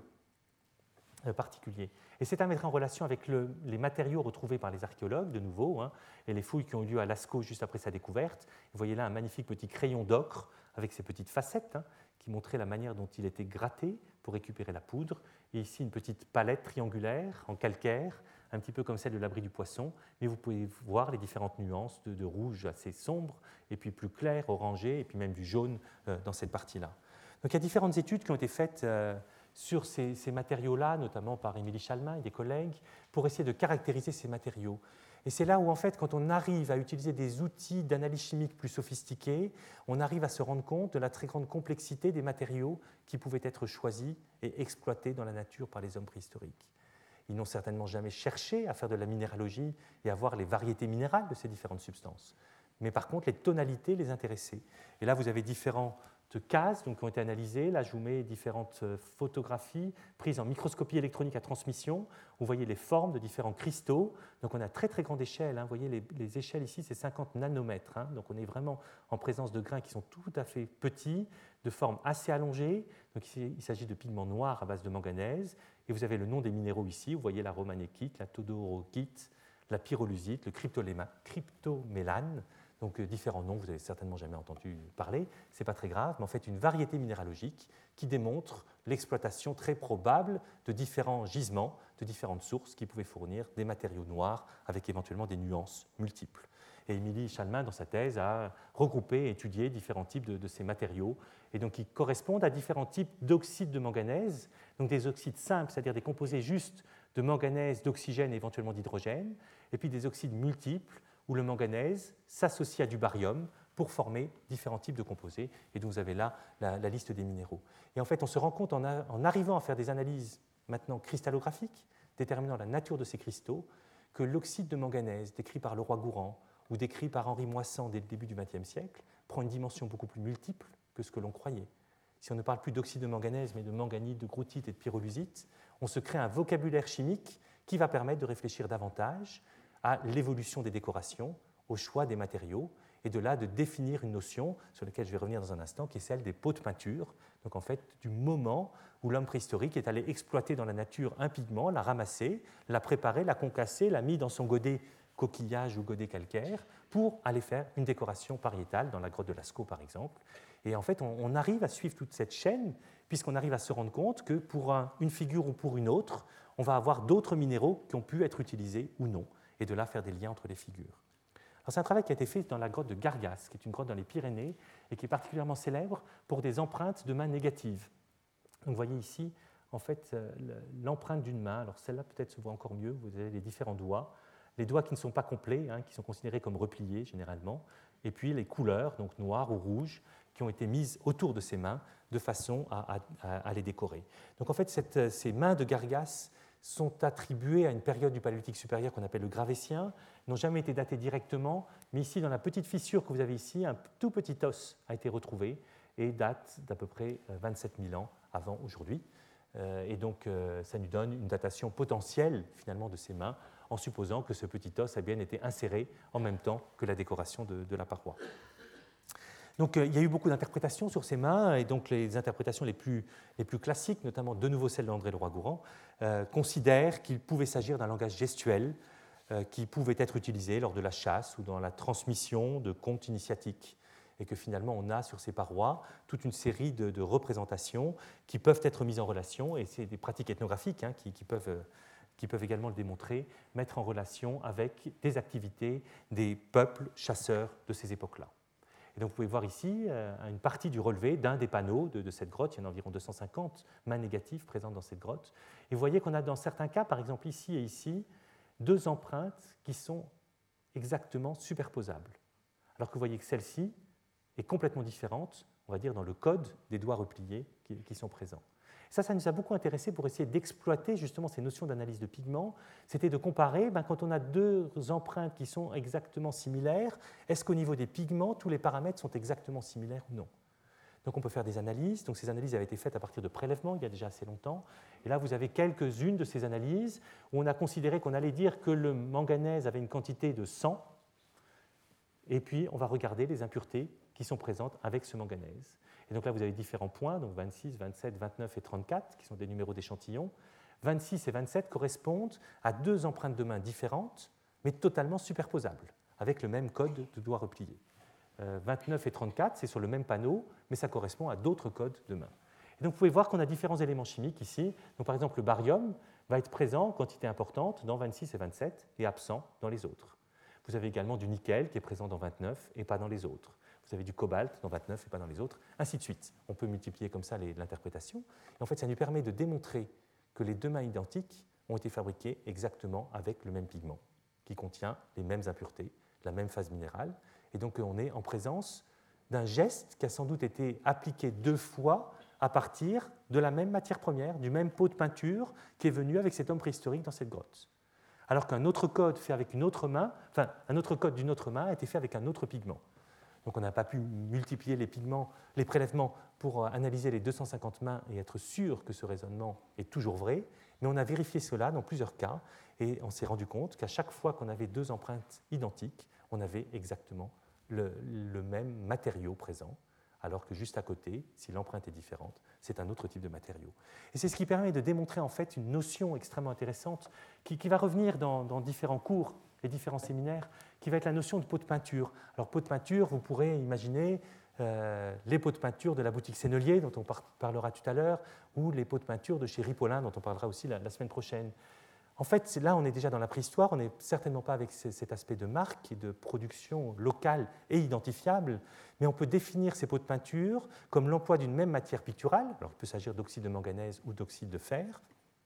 particulier. Et c'est à mettre en relation avec le, les matériaux retrouvés par les archéologues, de nouveau, hein, et les fouilles qui ont eu lieu à Lascaux juste après sa découverte. Vous voyez là un magnifique petit crayon d'ocre avec ses petites facettes hein, qui montraient la manière dont il était gratté pour récupérer la poudre. Et ici, une petite palette triangulaire en calcaire, un petit peu comme celle de l'abri du poisson, mais vous pouvez voir les différentes nuances de, de rouge assez sombre, et puis plus clair, orangé, et puis même du jaune euh, dans cette partie-là. Donc il y a différentes études qui ont été faites euh, sur ces, ces matériaux-là, notamment par Émilie Chalmin et des collègues, pour essayer de caractériser ces matériaux. Et c'est là où, en fait, quand on arrive à utiliser des outils d'analyse chimique plus sophistiqués, on arrive à se rendre compte de la très grande complexité des matériaux qui pouvaient être choisis et exploités dans la nature par les hommes préhistoriques. Ils n'ont certainement jamais cherché à faire de la minéralogie et à voir les variétés minérales de ces différentes substances. Mais par contre, les tonalités les intéressaient. Et là, vous avez différents cases donc, qui ont été analysées. Là, je vous mets différentes photographies prises en microscopie électronique à transmission. Vous voyez les formes de différents cristaux. Donc, on a très, très grande échelle. Hein. Vous voyez, les, les échelles ici, c'est cinquante nanomètres. Hein. Donc, on est vraiment en présence de grains qui sont tout à fait petits, de forme assez allongée. Donc, ici, il s'agit de pigments noirs à base de manganèse. Et vous avez le nom des minéraux ici. Vous voyez la romanékite, la todorokite, la pyrolusite, le cryptomélane. Donc euh, différents noms, vous n'avez certainement jamais entendu parler, ce n'est pas très grave, mais en fait une variété minéralogique qui démontre l'exploitation très probable de différents gisements, de différentes sources qui pouvaient fournir des matériaux noirs avec éventuellement des nuances multiples. Et Émilie Chalmin, dans sa thèse, a regroupé et étudié différents types de, de ces matériaux, et donc qui correspondent à différents types d'oxydes de manganèse, donc des oxydes simples, c'est-à-dire des composés justes de manganèse, d'oxygène et éventuellement d'hydrogène, et puis des oxydes multiples, où le manganèse s'associe à du barium pour former différents types de composés. Et donc vous avez là la, la liste des minéraux. Et en fait, on se rend compte en, a, en arrivant à faire des analyses maintenant cristallographiques, déterminant la nature de ces cristaux, que l'oxyde de manganèse, décrit par Leroy-Gourhan ou décrit par Henri Moissan dès le début du vingtième siècle, prend une dimension beaucoup plus multiple que ce que l'on croyait. Si on ne parle plus d'oxyde de manganèse, mais de manganite, de groutite et de pyrolusite, on se crée un vocabulaire chimique qui va permettre de réfléchir davantage à l'évolution des décorations, au choix des matériaux, et de là de définir une notion sur laquelle je vais revenir dans un instant, qui est celle des pots de peinture, donc en fait du moment où l'homme préhistorique est allé exploiter dans la nature un pigment, l'a ramassé, l'a préparé, l'a concassé, l'a mis dans son godet coquillage ou godet calcaire pour aller faire une décoration pariétale dans la grotte de Lascaux par exemple. Et en fait on, on arrive à suivre toute cette chaîne puisqu'on arrive à se rendre compte que pour un, une figure ou pour une autre, on va avoir d'autres minéraux qui ont pu être utilisés ou non, et de là faire des liens entre les figures. C'est un travail qui a été fait dans la grotte de Gargas, qui est une grotte dans les Pyrénées et qui est particulièrement célèbre pour des empreintes de mains négatives. Donc, vous voyez ici, en fait, l'empreinte d'une main. Alors celle-là peut-être se voit encore mieux. Vous avez les différents doigts, les doigts qui ne sont pas complets, hein, qui sont considérés comme repliés généralement, et puis les couleurs, donc noires ou rouges, qui ont été mises autour de ces mains de façon à, à, à les décorer. Donc en fait, cette, ces mains de Gargas sont attribuées à une période du Paléolithique supérieur qu'on appelle le Gravétien, n'ont jamais été datées directement, mais ici, dans la petite fissure que vous avez ici, un tout petit os a été retrouvé et date d'à peu près vingt-sept mille ans avant aujourd'hui. Et donc, ça nous donne une datation potentielle, finalement, de ces mains, en supposant que ce petit os a bien été inséré en même temps que la décoration de, de la paroi. Donc, il y a eu beaucoup d'interprétations sur ces mains, et donc les interprétations les plus, les plus classiques, notamment de nouveau celle d'André Leroy-Gourhan, euh, considèrent qu'il pouvait s'agir d'un langage gestuel euh, qui pouvait être utilisé lors de la chasse ou dans la transmission de contes initiatiques, et que finalement on a sur ces parois toute une série de, de représentations qui peuvent être mises en relation, et c'est des pratiques ethnographiques hein, qui, qui, peuvent, qui peuvent également le démontrer, mettre en relation avec des activités des peuples chasseurs de ces époques-là. Et donc vous pouvez voir ici euh, une partie du relevé d'un des panneaux de, de cette grotte. Il y en a environ deux cent cinquante mains négatives présentes dans cette grotte. Et vous voyez qu'on a dans certains cas, par exemple ici et ici, deux empreintes qui sont exactement superposables. Alors que vous voyez que celle-ci est complètement différente, on va dire, dans le code des doigts repliés qui, qui sont présents. Ça, ça nous a beaucoup intéressé pour essayer d'exploiter justement ces notions d'analyse de pigments. C'était de comparer, ben, quand on a deux empreintes qui sont exactement similaires, est-ce qu'au niveau des pigments, tous les paramètres sont exactement similaires ou non? Donc on peut faire des analyses. Donc ces analyses avaient été faites à partir de prélèvements il y a déjà assez longtemps. Et là, vous avez quelques-unes de ces analyses où on a considéré qu'on allait dire que le manganèse avait une quantité de cent, et puis on va regarder les impuretés qui sont présentes avec ce manganèse. Et donc là, vous avez différents points, donc vingt-six, vingt-sept, vingt-neuf et trente-quatre, qui sont des numéros d'échantillons. vingt-six et vingt-sept correspondent à deux empreintes de main différentes, mais totalement superposables, avec le même code de doigts repliés. Euh, vingt-neuf et trente-quatre, c'est sur le même panneau, mais ça correspond à d'autres codes de main. Et donc vous pouvez voir qu'on a différents éléments chimiques ici. Donc, par exemple, le barium va être présent en quantité importante dans vingt-six et vingt-sept et absent dans les autres. Vous avez également du nickel qui est présent dans vingt-neuf et pas dans les autres. Vous avez du cobalt dans vingt-neuf et pas dans les autres, ainsi de suite. On peut multiplier comme ça l'interprétation. Et en fait, ça nous permet de démontrer que les deux mains identiques ont été fabriquées exactement avec le même pigment, qui contient les mêmes impuretés, la même phase minérale. Et donc, on est en présence d'un geste qui a sans doute été appliqué deux fois à partir de la même matière première, du même pot de peinture qui est venu avec cet homme préhistorique dans cette grotte. Alors qu'un autre code fait avec une autre main, enfin, un autre code d'une autre main a été fait avec un autre pigment. Donc on n'a pas pu multiplier les pigments, les prélèvements pour analyser les deux cent cinquante mains et être sûr que ce raisonnement est toujours vrai, mais on a vérifié cela dans plusieurs cas et on s'est rendu compte qu'à chaque fois qu'on avait deux empreintes identiques, on avait exactement le, le même matériau présent, alors que juste à côté, si l'empreinte est différente, c'est un autre type de matériau. Et c'est ce qui permet de démontrer en fait une notion extrêmement intéressante qui, qui va revenir dans, dans différents cours et différents séminaires, qui va être la notion de pot de peinture. Alors pot de peinture, vous pourrez imaginer euh, les pots de peinture de la boutique Sennelier, dont on par parlera tout à l'heure, ou les pots de peinture de chez Ripollin, dont on parlera aussi la, la semaine prochaine. En fait, là, on est déjà dans la préhistoire, on n'est certainement pas avec cet aspect de marque et de production locale et identifiable, mais on peut définir ces pots de peinture comme l'emploi d'une même matière picturale, alors il peut s'agir d'oxyde de manganèse ou d'oxyde de fer,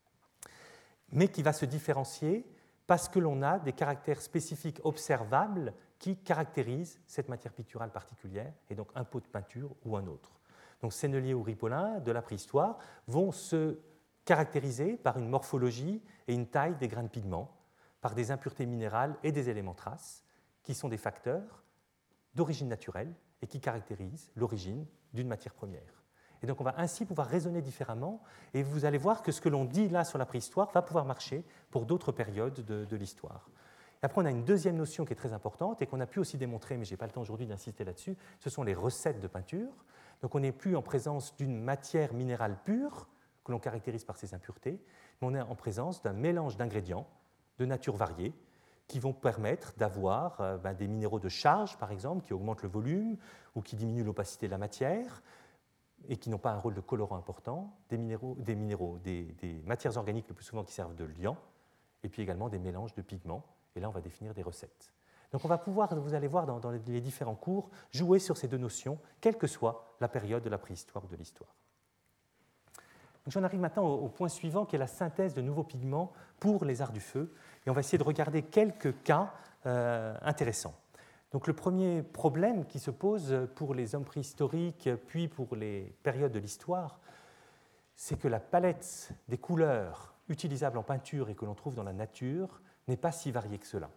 mais qui va se différencier parce que l'on a des caractères spécifiques observables qui caractérisent cette matière picturale particulière, et donc un pot de peinture ou un autre. Donc Sennelier ou Ripollin, de la préhistoire, vont se caractérisés par une morphologie et une taille des grains de pigments, par des impuretés minérales et des éléments traces, qui sont des facteurs d'origine naturelle et qui caractérisent l'origine d'une matière première. Et donc on va ainsi pouvoir raisonner différemment, et vous allez voir que ce que l'on dit là sur la préhistoire va pouvoir marcher pour d'autres périodes de, de l'histoire. Et après, on a une deuxième notion qui est très importante et qu'on a pu aussi démontrer, mais je n'ai pas le temps aujourd'hui d'insister là-dessus, ce sont les recettes de peinture. Donc on n'est plus en présence d'une matière minérale pure, que l'on caractérise par ces impuretés, mais on est en présence d'un mélange d'ingrédients de nature variée qui vont permettre d'avoir euh, ben, des minéraux de charge, par exemple, qui augmentent le volume ou qui diminuent l'opacité de la matière et qui n'ont pas un rôle de colorant important, des minéraux, des, minéraux des, des matières organiques le plus souvent qui servent de liant, et puis également des mélanges de pigments. Et là, on va définir des recettes. Donc on va pouvoir, vous allez voir dans, dans les différents cours, jouer sur ces deux notions, quelle que soit la période de la préhistoire ou de l'histoire. J'en arrive maintenant au point suivant, qui est la synthèse de nouveaux pigments pour les arts du feu. Et on va essayer de regarder quelques cas euh, intéressants. Donc, le premier problème qui se pose pour les hommes préhistoriques, puis pour les périodes de l'histoire, c'est que la palette des couleurs utilisables en peinture et que l'on trouve dans la nature n'est pas si variée que cela.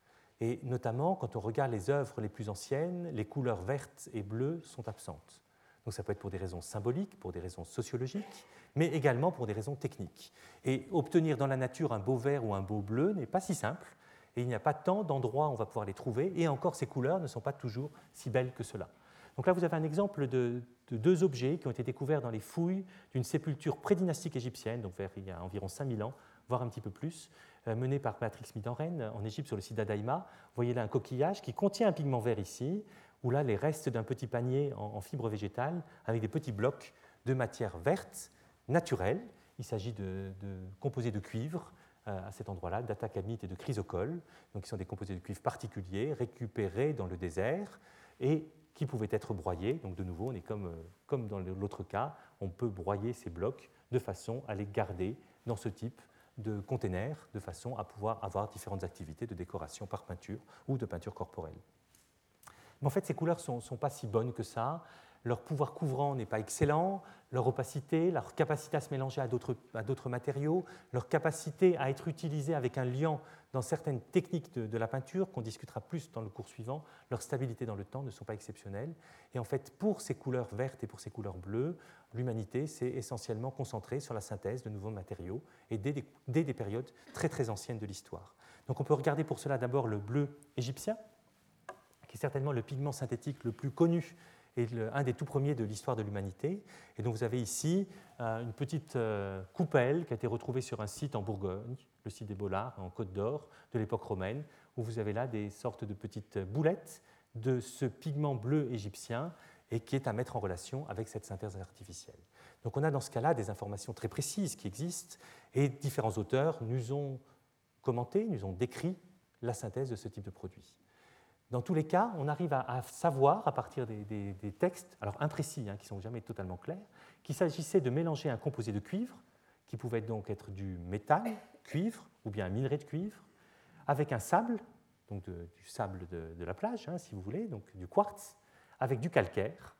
Et notamment, quand on regarde les œuvres les plus anciennes, les couleurs vertes et bleues sont absentes. Donc ça peut être pour des raisons symboliques, pour des raisons sociologiques, mais également pour des raisons techniques. Et obtenir dans la nature un beau vert ou un beau bleu n'est pas si simple, et il n'y a pas tant d'endroits où on va pouvoir les trouver, et encore ces couleurs ne sont pas toujours si belles que cela. Donc là, vous avez un exemple de, de deux objets qui ont été découverts dans les fouilles d'une sépulture prédynastique égyptienne, donc vers il y a environ cinq mille ans, voire un petit peu plus, euh, menée par Patrick Smith-Enren en Égypte sur le site d'Adaïma. Vous voyez là un coquillage qui contient un pigment vert ici, où là, les restes d'un petit panier en, en fibre végétale avec des petits blocs de matière verte naturelle. Il s'agit de, de composés de cuivre euh, à cet endroit-là, d'atacamite et de chrysocole, donc qui sont des composés de cuivre particuliers récupérés dans le désert et qui pouvaient être broyés. Donc de nouveau, on est comme, euh, comme dans l'autre cas, on peut broyer ces blocs de façon à les garder dans ce type de container, de façon à pouvoir avoir différentes activités de décoration par peinture ou de peinture corporelle. Mais en fait, ces couleurs ne sont, sont pas si bonnes que ça. Leur pouvoir couvrant n'est pas excellent, leur opacité, leur capacité à se mélanger à d'autres, à d'autres matériaux, leur capacité à être utilisée avec un liant dans certaines techniques de, de la peinture, qu'on discutera plus dans le cours suivant, leur stabilité dans le temps ne sont pas exceptionnelles. Et en fait, pour ces couleurs vertes et pour ces couleurs bleues, l'humanité s'est essentiellement concentrée sur la synthèse de nouveaux matériaux, et dès des, dès des périodes très très anciennes de l'histoire. Donc on peut regarder pour cela d'abord le bleu égyptien, qui est certainement le pigment synthétique le plus connu et le, un des tout premiers de l'histoire de l'humanité. Et donc vous avez ici euh, une petite euh, coupelle qui a été retrouvée sur un site en Bourgogne, le site des Bollards, en Côte d'Or, de l'époque romaine, où vous avez là des sortes de petites boulettes de ce pigment bleu égyptien et qui est à mettre en relation avec cette synthèse artificielle. Donc on a dans ce cas-là des informations très précises qui existent, et différents auteurs nous ont commenté, nous ont décrit la synthèse de ce type de produit. Dans tous les cas, on arrive à, à savoir, à partir des, des, des textes, alors imprécis, hein, qui ne sont jamais totalement clairs, qu'il s'agissait de mélanger un composé de cuivre, qui pouvait donc être du métal, cuivre, ou bien un minerai de cuivre, avec un sable, donc de, du sable de, de la plage, hein, si vous voulez, donc du quartz, avec du calcaire,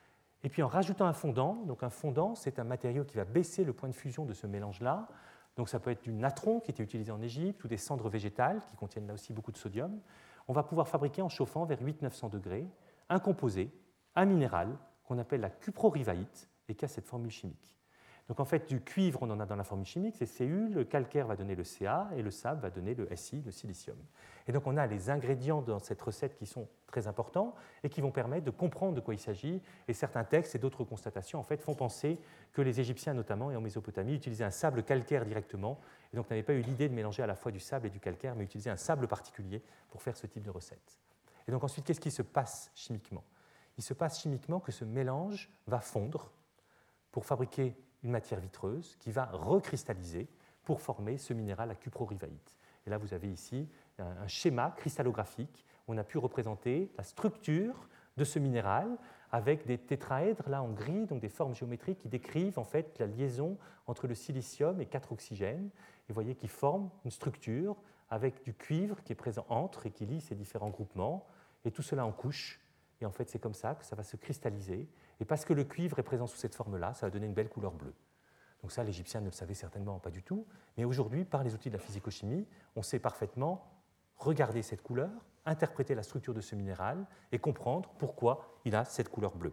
et puis en rajoutant un fondant. Donc un fondant, c'est un matériau qui va baisser le point de fusion de ce mélange-là. Donc ça peut être du natron qui était utilisé en Égypte, ou des cendres végétales qui contiennent là aussi beaucoup de sodium. On va pouvoir fabriquer en chauffant vers huit cents à neuf cents degrés un composé, un minéral, qu'on appelle la cuprorivahite et qui a cette formule chimique. Donc en fait, du cuivre, on en a dans la formule chimique, c'est C U, le calcaire va donner le C A et le sable va donner le S I, le silicium. Et donc on a les ingrédients dans cette recette qui sont très importants et qui vont permettre de comprendre de quoi il s'agit. Et certains textes et d'autres constatations en fait, font penser que les Égyptiens, notamment et en Mésopotamie, utilisaient un sable calcaire directement et donc n'avaient pas eu l'idée de mélanger à la fois du sable et du calcaire, mais utilisaient un sable particulier pour faire ce type de recette. Et donc ensuite, qu'est-ce qui se passe chimiquement? Il se passe chimiquement que ce mélange va fondre pour fabriquer une matière vitreuse qui va recristalliser pour former ce minéral à cuprorivahite. Et là, vous avez ici un schéma cristallographique où on a pu représenter la structure de ce minéral avec des tétraèdres, là en gris, donc des formes géométriques qui décrivent en fait la liaison entre le silicium et quatre oxygènes. Et vous voyez qu'ils forment une structure avec du cuivre qui est présent entre et qui lie ces différents groupements, et tout cela en couches. Et en fait, c'est comme ça que ça va se cristalliser. Et parce que le cuivre est présent sous cette forme-là, ça va donner une belle couleur bleue. Donc ça, l'Égyptien ne le savait certainement pas du tout. Mais aujourd'hui, par les outils de la physico-chimie, on sait parfaitement regarder cette couleur, interpréter la structure de ce minéral et comprendre pourquoi il a cette couleur bleue.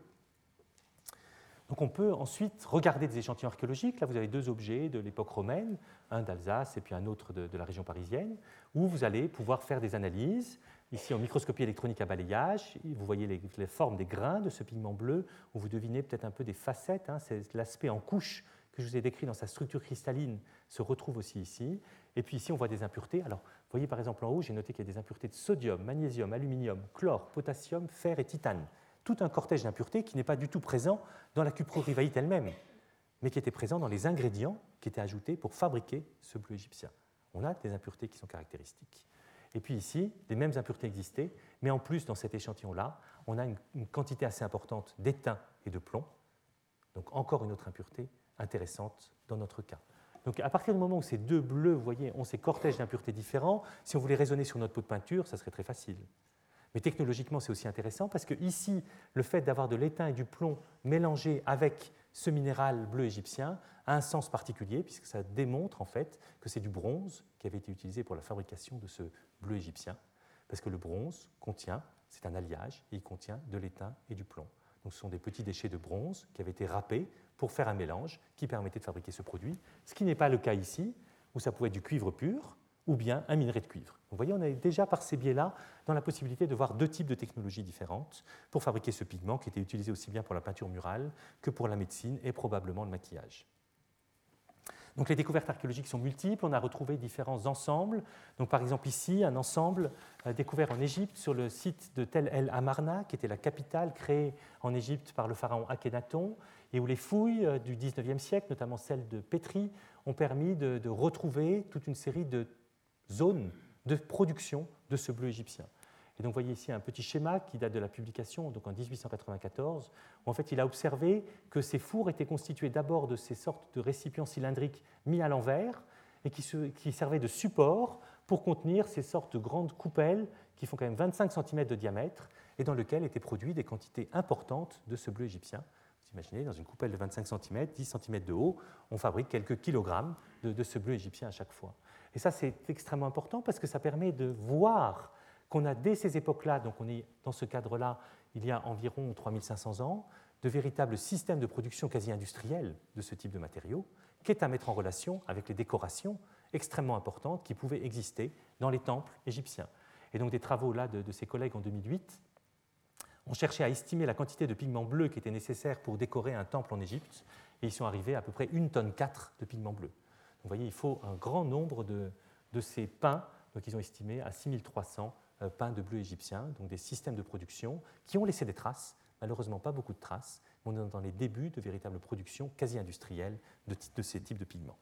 Donc on peut ensuite regarder des échantillons archéologiques. Là, vous avez deux objets de l'époque romaine, un d'Alsace et puis un autre de, de la région parisienne, où vous allez pouvoir faire des analyses. Ici, en microscopie électronique à balayage, vous voyez les, les formes des grains de ce pigment bleu, où vous devinez peut-être un peu des facettes. Hein, c'est l'aspect en couche que je vous ai décrit dans sa structure cristalline se retrouve aussi ici. Et puis ici, on voit des impuretés. Alors, vous voyez par exemple en haut, j'ai noté qu'il y a des impuretés de sodium, magnésium, aluminium, chlore, potassium, fer et titane. Tout un cortège d'impuretés qui n'est pas du tout présent dans la cuprorivahite elle-même, mais qui était présent dans les ingrédients qui étaient ajoutés pour fabriquer ce bleu égyptien. On a des impuretés qui sont caractéristiques. Et puis ici, les mêmes impuretés existaient, mais en plus, dans cet échantillon-là, on a une, une quantité assez importante d'étain et de plomb, donc encore une autre impureté intéressante dans notre cas. Donc à partir du moment où ces deux bleus, vous voyez, ont ces cortèges d'impuretés différents, si on voulait raisonner sur notre pot de peinture, ça serait très facile. Mais technologiquement, c'est aussi intéressant parce que ici, le fait d'avoir de l'étain et du plomb mélangés avec ce minéral bleu égyptien a un sens particulier puisque ça démontre en fait que c'est du bronze qui avait été utilisé pour la fabrication de ce bleu égyptien, parce que le bronze contient, c'est un alliage, et il contient de l'étain et du plomb. Donc ce sont des petits déchets de bronze qui avaient été râpés pour faire un mélange qui permettait de fabriquer ce produit, ce qui n'est pas le cas ici, où ça pouvait être du cuivre pur, ou bien un minerai de cuivre. Vous voyez, on est déjà par ces biais-là dans la possibilité de voir deux types de technologies différentes pour fabriquer ce pigment qui était utilisé aussi bien pour la peinture murale que pour la médecine et probablement le maquillage. Donc les découvertes archéologiques sont multiples, on a retrouvé différents ensembles. Donc, par exemple ici, un ensemble euh, découvert en Égypte sur le site de Tel El Amarna, qui était la capitale créée en Égypte par le pharaon Akhenaton, et où les fouilles euh, du dix-neuvième siècle, notamment celles de Pétri, ont permis de, de retrouver toute une série de zones de production de ce bleu égyptien. Et donc, vous voyez ici un petit schéma qui date de la publication, donc en dix-huit cent quatre-vingt-quatorze, où en fait, il a observé que ces fours étaient constitués d'abord de ces sortes de récipients cylindriques mis à l'envers et qui, se, qui servaient de support pour contenir ces sortes de grandes coupelles qui font quand même vingt-cinq centimètres de diamètre et dans lesquelles étaient produites des quantités importantes de ce bleu égyptien. Vous imaginez, dans une coupelle de vingt-cinq centimètres, dix centimètres de haut, on fabrique quelques kilogrammes de, de ce bleu égyptien à chaque fois. Et ça, c'est extrêmement important parce que ça permet de voir qu'on a dès ces époques-là, donc on est dans ce cadre-là, il y a environ trois mille cinq cents ans, de véritables systèmes de production quasi industriels de ce type de matériaux, qui est à mettre en relation avec les décorations extrêmement importantes qui pouvaient exister dans les temples égyptiens. Et donc des travaux là de, de ses collègues en deux mille huit ont cherché à estimer la quantité de pigments bleus qui était nécessaire pour décorer un temple en Égypte, et ils sont arrivés à à peu près une tonne quatre de pigments bleus. Donc vous voyez, il faut un grand nombre de, de ces pains, donc ils ont estimé à six mille trois cents pains de bleu égyptien, donc des systèmes de production qui ont laissé des traces, malheureusement pas beaucoup de traces, mais on est dans les débuts de véritables productions quasi industrielles de, de ces types de pigments.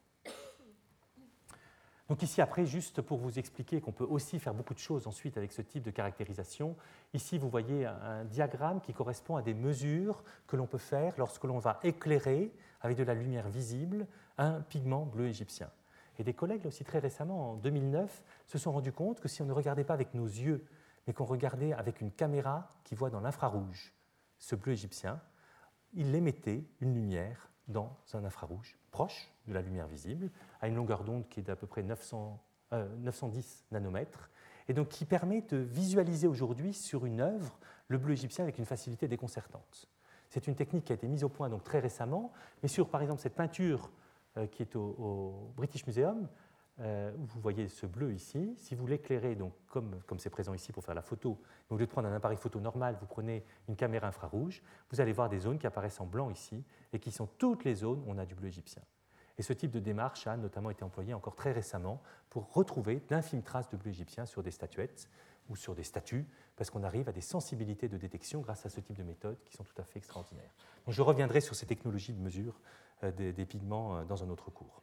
Donc ici, après, juste pour vous expliquer qu'on peut aussi faire beaucoup de choses ensuite avec ce type de caractérisation, ici vous voyez un, un diagramme qui correspond à des mesures que l'on peut faire lorsque l'on va éclairer avec de la lumière visible un pigment bleu égyptien. Et des collègues, là aussi très récemment, en deux mille neuf, se sont rendus compte que si on ne regardait pas avec nos yeux, mais qu'on regardait avec une caméra qui voit dans l'infrarouge ce bleu égyptien, il émettait une lumière dans un infrarouge proche de la lumière visible, à une longueur d'onde qui est d'à peu près neuf cents, euh, neuf cent dix nanomètres. et donc qui permet de visualiser aujourd'hui sur une œuvre le bleu égyptien avec une facilité déconcertante. C'est une technique qui a été mise au point donc très récemment, mais sur par exemple cette peinture euh, qui est au, au British Museum, euh, où vous voyez ce bleu ici, si vous l'éclairez donc comme comme c'est présent ici pour faire la photo, au lieu de prendre un appareil photo normal, vous prenez une caméra infrarouge, vous allez voir des zones qui apparaissent en blanc ici et qui sont toutes les zones où on a du bleu égyptien. Et ce type de démarche a notamment été employé encore très récemment pour retrouver d'infimes traces de bleu égyptien sur des statuettes ou sur des statues, parce qu'on arrive à des sensibilités de détection grâce à ce type de méthodes qui sont tout à fait extraordinaires. Donc je reviendrai sur ces technologies de mesure euh, des, des pigments euh, dans un autre cours.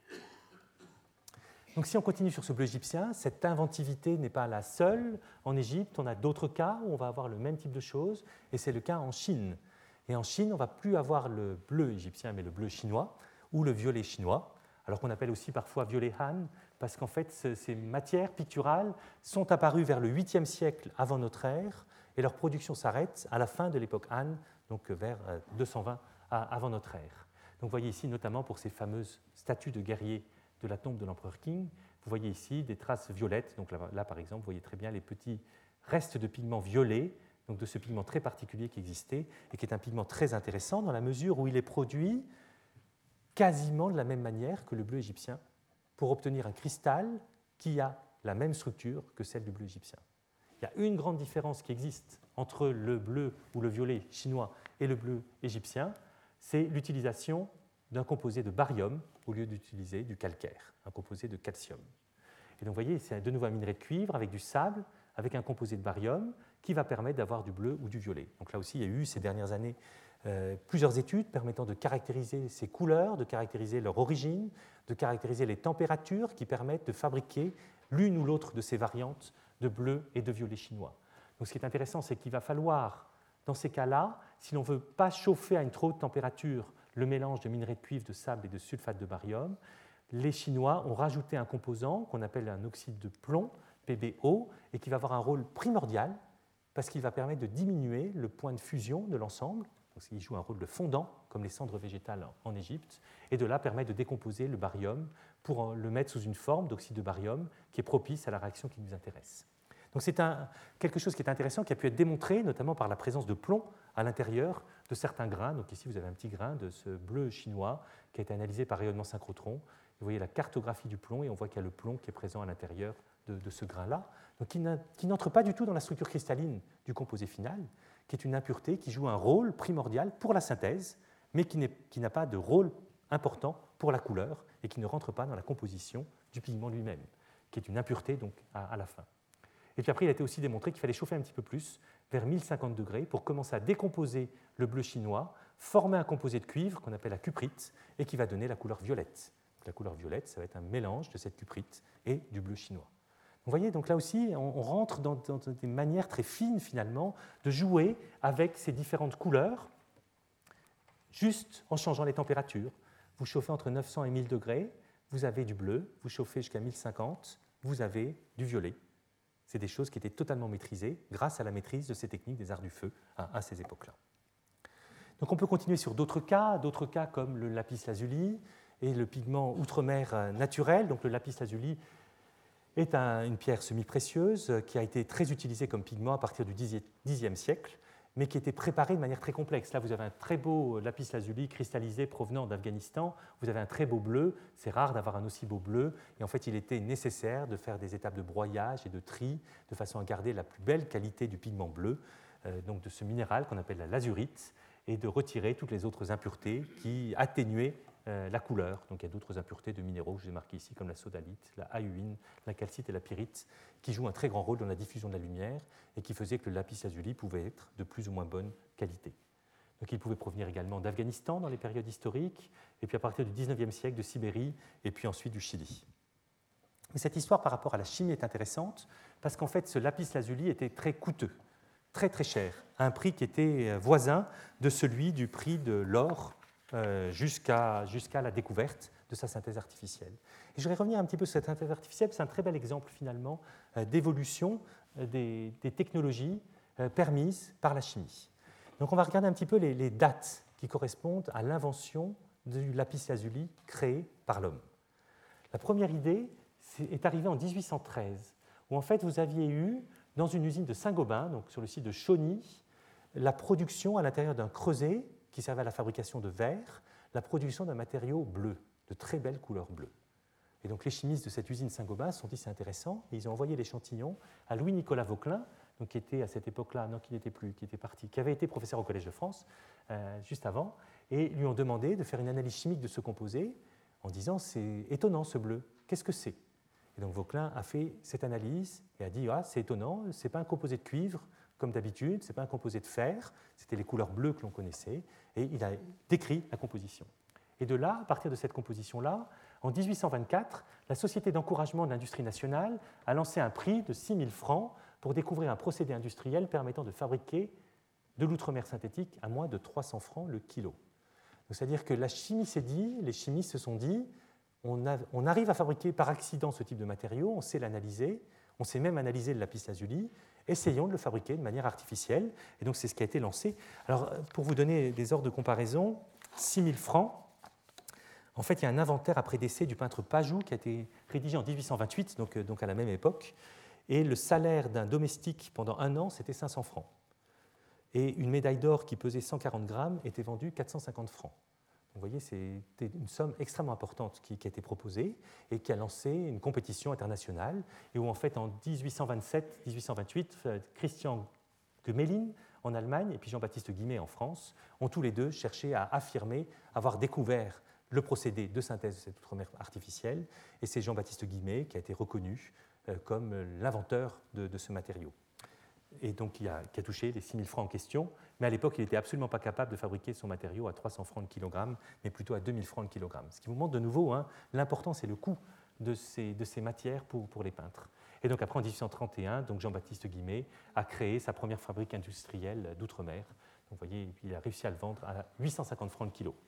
Donc si on continue sur ce bleu égyptien, cette inventivité n'est pas la seule. En Égypte, on a d'autres cas où on va avoir le même type de choses, et c'est le cas en Chine. Et en Chine, on ne va plus avoir le bleu égyptien, mais le bleu chinois, ou le violet chinois, alors qu'on appelle aussi parfois violet Han, parce qu'en fait, ces matières picturales sont apparues vers le huitième siècle avant notre ère, et leur production s'arrête à la fin de l'époque Han, donc vers deux cent vingt avant notre ère. Donc vous voyez ici, notamment pour ces fameuses statues de guerriers de la tombe de l'empereur Qing, vous voyez ici des traces violettes, donc là, là par exemple, vous voyez très bien les petits restes de pigments violets, donc de ce pigment très particulier qui existait, et qui est un pigment très intéressant dans la mesure où il est produit quasiment de la même manière que le bleu égyptien, pour obtenir un cristal qui a la même structure que celle du bleu égyptien. Il y a une grande différence qui existe entre le bleu ou le violet chinois et le bleu égyptien, c'est l'utilisation d'un composé de barium au lieu d'utiliser du calcaire, un composé de calcium. Et donc vous voyez, c'est de nouveau un minerai de cuivre avec du sable, avec un composé de barium qui va permettre d'avoir du bleu ou du violet. Donc là aussi, il y a eu ces dernières années Euh, plusieurs études permettant de caractériser ces couleurs, de caractériser leur origine, de caractériser les températures qui permettent de fabriquer l'une ou l'autre de ces variantes de bleu et de violet chinois. Donc ce qui est intéressant, c'est qu'il va falloir, dans ces cas-là, si l'on ne veut pas chauffer à une trop haute température le mélange de minerai de cuivre, de sable et de sulfate de barium, les Chinois ont rajouté un composant qu'on appelle un oxyde de plomb, P b O, et qui va avoir un rôle primordial parce qu'il va permettre de diminuer le point de fusion de l'ensemble. Donc, il joue un rôle de fondant, comme les cendres végétales en Égypte, et de là permet de décomposer le barium pour le mettre sous une forme d'oxyde de barium qui est propice à la réaction qui nous intéresse. Donc c'est un, quelque chose qui est intéressant, qui a pu être démontré, notamment par la présence de plomb à l'intérieur de certains grains. Donc ici, vous avez un petit grain de ce bleu chinois qui a été analysé par rayonnement synchrotron. Vous voyez la cartographie du plomb, et on voit qu'il y a le plomb qui est présent à l'intérieur de, de ce grain-là, donc qui n'entre pas du tout dans la structure cristalline du composé final, qui est une impureté qui joue un rôle primordial pour la synthèse, mais qui, qui n'a pas de rôle important pour la couleur et qui ne rentre pas dans la composition du pigment lui-même, qui est une impureté donc, à, à la fin. Et puis après, il a été aussi démontré qu'il fallait chauffer un petit peu plus, vers mille cinquante degrés, pour commencer à décomposer le bleu chinois, former un composé de cuivre qu'on appelle la cuprite, et qui va donner la couleur violette. Donc, la couleur violette, ça va être un mélange de cette cuprite et du bleu chinois. Vous voyez, donc là aussi, on rentre dans, dans des manières très fines, finalement, de jouer avec ces différentes couleurs, juste en changeant les températures. Vous chauffez entre neuf cents et mille degrés, vous avez du bleu, vous chauffez jusqu'à mille cinquante, vous avez du violet. C'est des choses qui étaient totalement maîtrisées grâce à la maîtrise de ces techniques des arts du feu à, à ces époques-là. Donc on peut continuer sur d'autres cas, d'autres cas comme le lapis lazuli et le pigment outre-mer naturel. Donc le lapis lazuli est un, une pierre semi-précieuse qui a été très utilisée comme pigment à partir du dixième siècle, mais qui était préparée de manière très complexe. Là, vous avez un très beau lapis lazuli cristallisé provenant d'Afghanistan, vous avez un très beau bleu, c'est rare d'avoir un aussi beau bleu, et en fait, il était nécessaire de faire des étapes de broyage et de tri, de façon à garder la plus belle qualité du pigment bleu, euh, donc de ce minéral qu'on appelle la lazurite, et de retirer toutes les autres impuretés qui atténuaient Euh, la couleur. Donc il y a d'autres impuretés de minéraux que j'ai marquées ici, comme la sodalite, la ahuine, la calcite et la pyrite, qui jouent un très grand rôle dans la diffusion de la lumière et qui faisaient que le lapis lazuli pouvait être de plus ou moins bonne qualité. Donc il pouvait provenir également d'Afghanistan dans les périodes historiques, et puis à partir du dix-neuvième siècle de Sibérie, et puis ensuite du Chili. Mais cette histoire par rapport à la chimie est intéressante, parce qu'en fait ce lapis lazuli était très coûteux, très très cher, à un prix qui était voisin de celui du prix de l'or Euh, jusqu'à, jusqu'à la découverte de sa synthèse artificielle. Et je voudrais revenir un petit peu sur cette synthèse artificielle, c'est un très bel exemple finalement euh, d'évolution euh, des, des technologies euh, permises par la chimie. Donc on va regarder un petit peu les, les dates qui correspondent à l'invention du lapis lazuli créé par l'homme. La première idée est arrivée en dix-huit cent treize, où en fait vous aviez eu, dans une usine de Saint-Gobain, donc sur le site de Chauny, la production à l'intérieur d'un creuset qui servait à la fabrication de verre, la production d'un matériau bleu, de très belle couleur bleue. Et donc les chimistes de cette usine Saint-Gobain sont dit c'est intéressant, et ils ont envoyé l'échantillon à Louis-Nicolas Vauquelin, donc qui était à cette époque-là, non, qui n'était plus, qui était parti, qui avait été professeur au Collège de France euh, juste avant, et lui ont demandé de faire une analyse chimique de ce composé en disant c'est étonnant ce bleu, qu'est-ce que c'est? Et donc Vauquelin a fait cette analyse et a dit ah, c'est étonnant, ce n'est pas un composé de cuivre comme d'habitude, ce n'est pas un composé de fer, c'était les couleurs bleues que l'on connaissait, et il a décrit la composition. Et de là, à partir de cette composition-là, en dix-huit cent vingt-quatre, la Société d'encouragement de l'industrie nationale a lancé un prix de six mille francs pour découvrir un procédé industriel permettant de fabriquer de l'outremer synthétique à moins de trois cents francs le kilo. C'est-à-dire que la chimie s'est dit, les chimistes se sont dit, on, a, on arrive à fabriquer par accident ce type de matériau, on sait l'analyser, on sait même analyser le lapis-lazuli, essayons de le fabriquer de manière artificielle. Et donc c'est ce qui a été lancé. Alors pour vous donner des ordres de comparaison, six mille francs, en fait il y a un inventaire après décès du peintre Pajou qui a été rédigé en dix-huit cent vingt-huit, donc, donc à la même époque, et le salaire d'un domestique pendant un an c'était cinq cents francs. Et une médaille d'or qui pesait cent quarante grammes était vendue quatre cent cinquante francs. Vous voyez, c'était une somme extrêmement importante qui, qui a été proposée et qui a lancé une compétition internationale, et où en fait en dix-huit cent vingt-sept dix-huit cent vingt-huit, Christian Gmelin en Allemagne et puis Jean-Baptiste Guimet en France ont tous les deux cherché à affirmer avoir découvert le procédé de synthèse de cette outre-mer artificielle, et c'est Jean-Baptiste Guimet qui a été reconnu comme l'inventeur de, de ce matériau. Et donc qui a, qui a touché les six mille francs en question, mais à l'époque, il n'était absolument pas capable de fabriquer son matériau à trois cents francs le kilogramme, mais plutôt à deux mille francs le kilogramme. Ce qui vous montre de nouveau hein, l'importance et le coût de ces, de ces matières pour, pour les peintres. Et donc après, en dix-huit cent trente et un, donc Jean-Baptiste Guimet a créé sa première fabrique industrielle d'outre-mer. Donc vous voyez, il a réussi à le vendre à huit cent cinquante francs le kilo.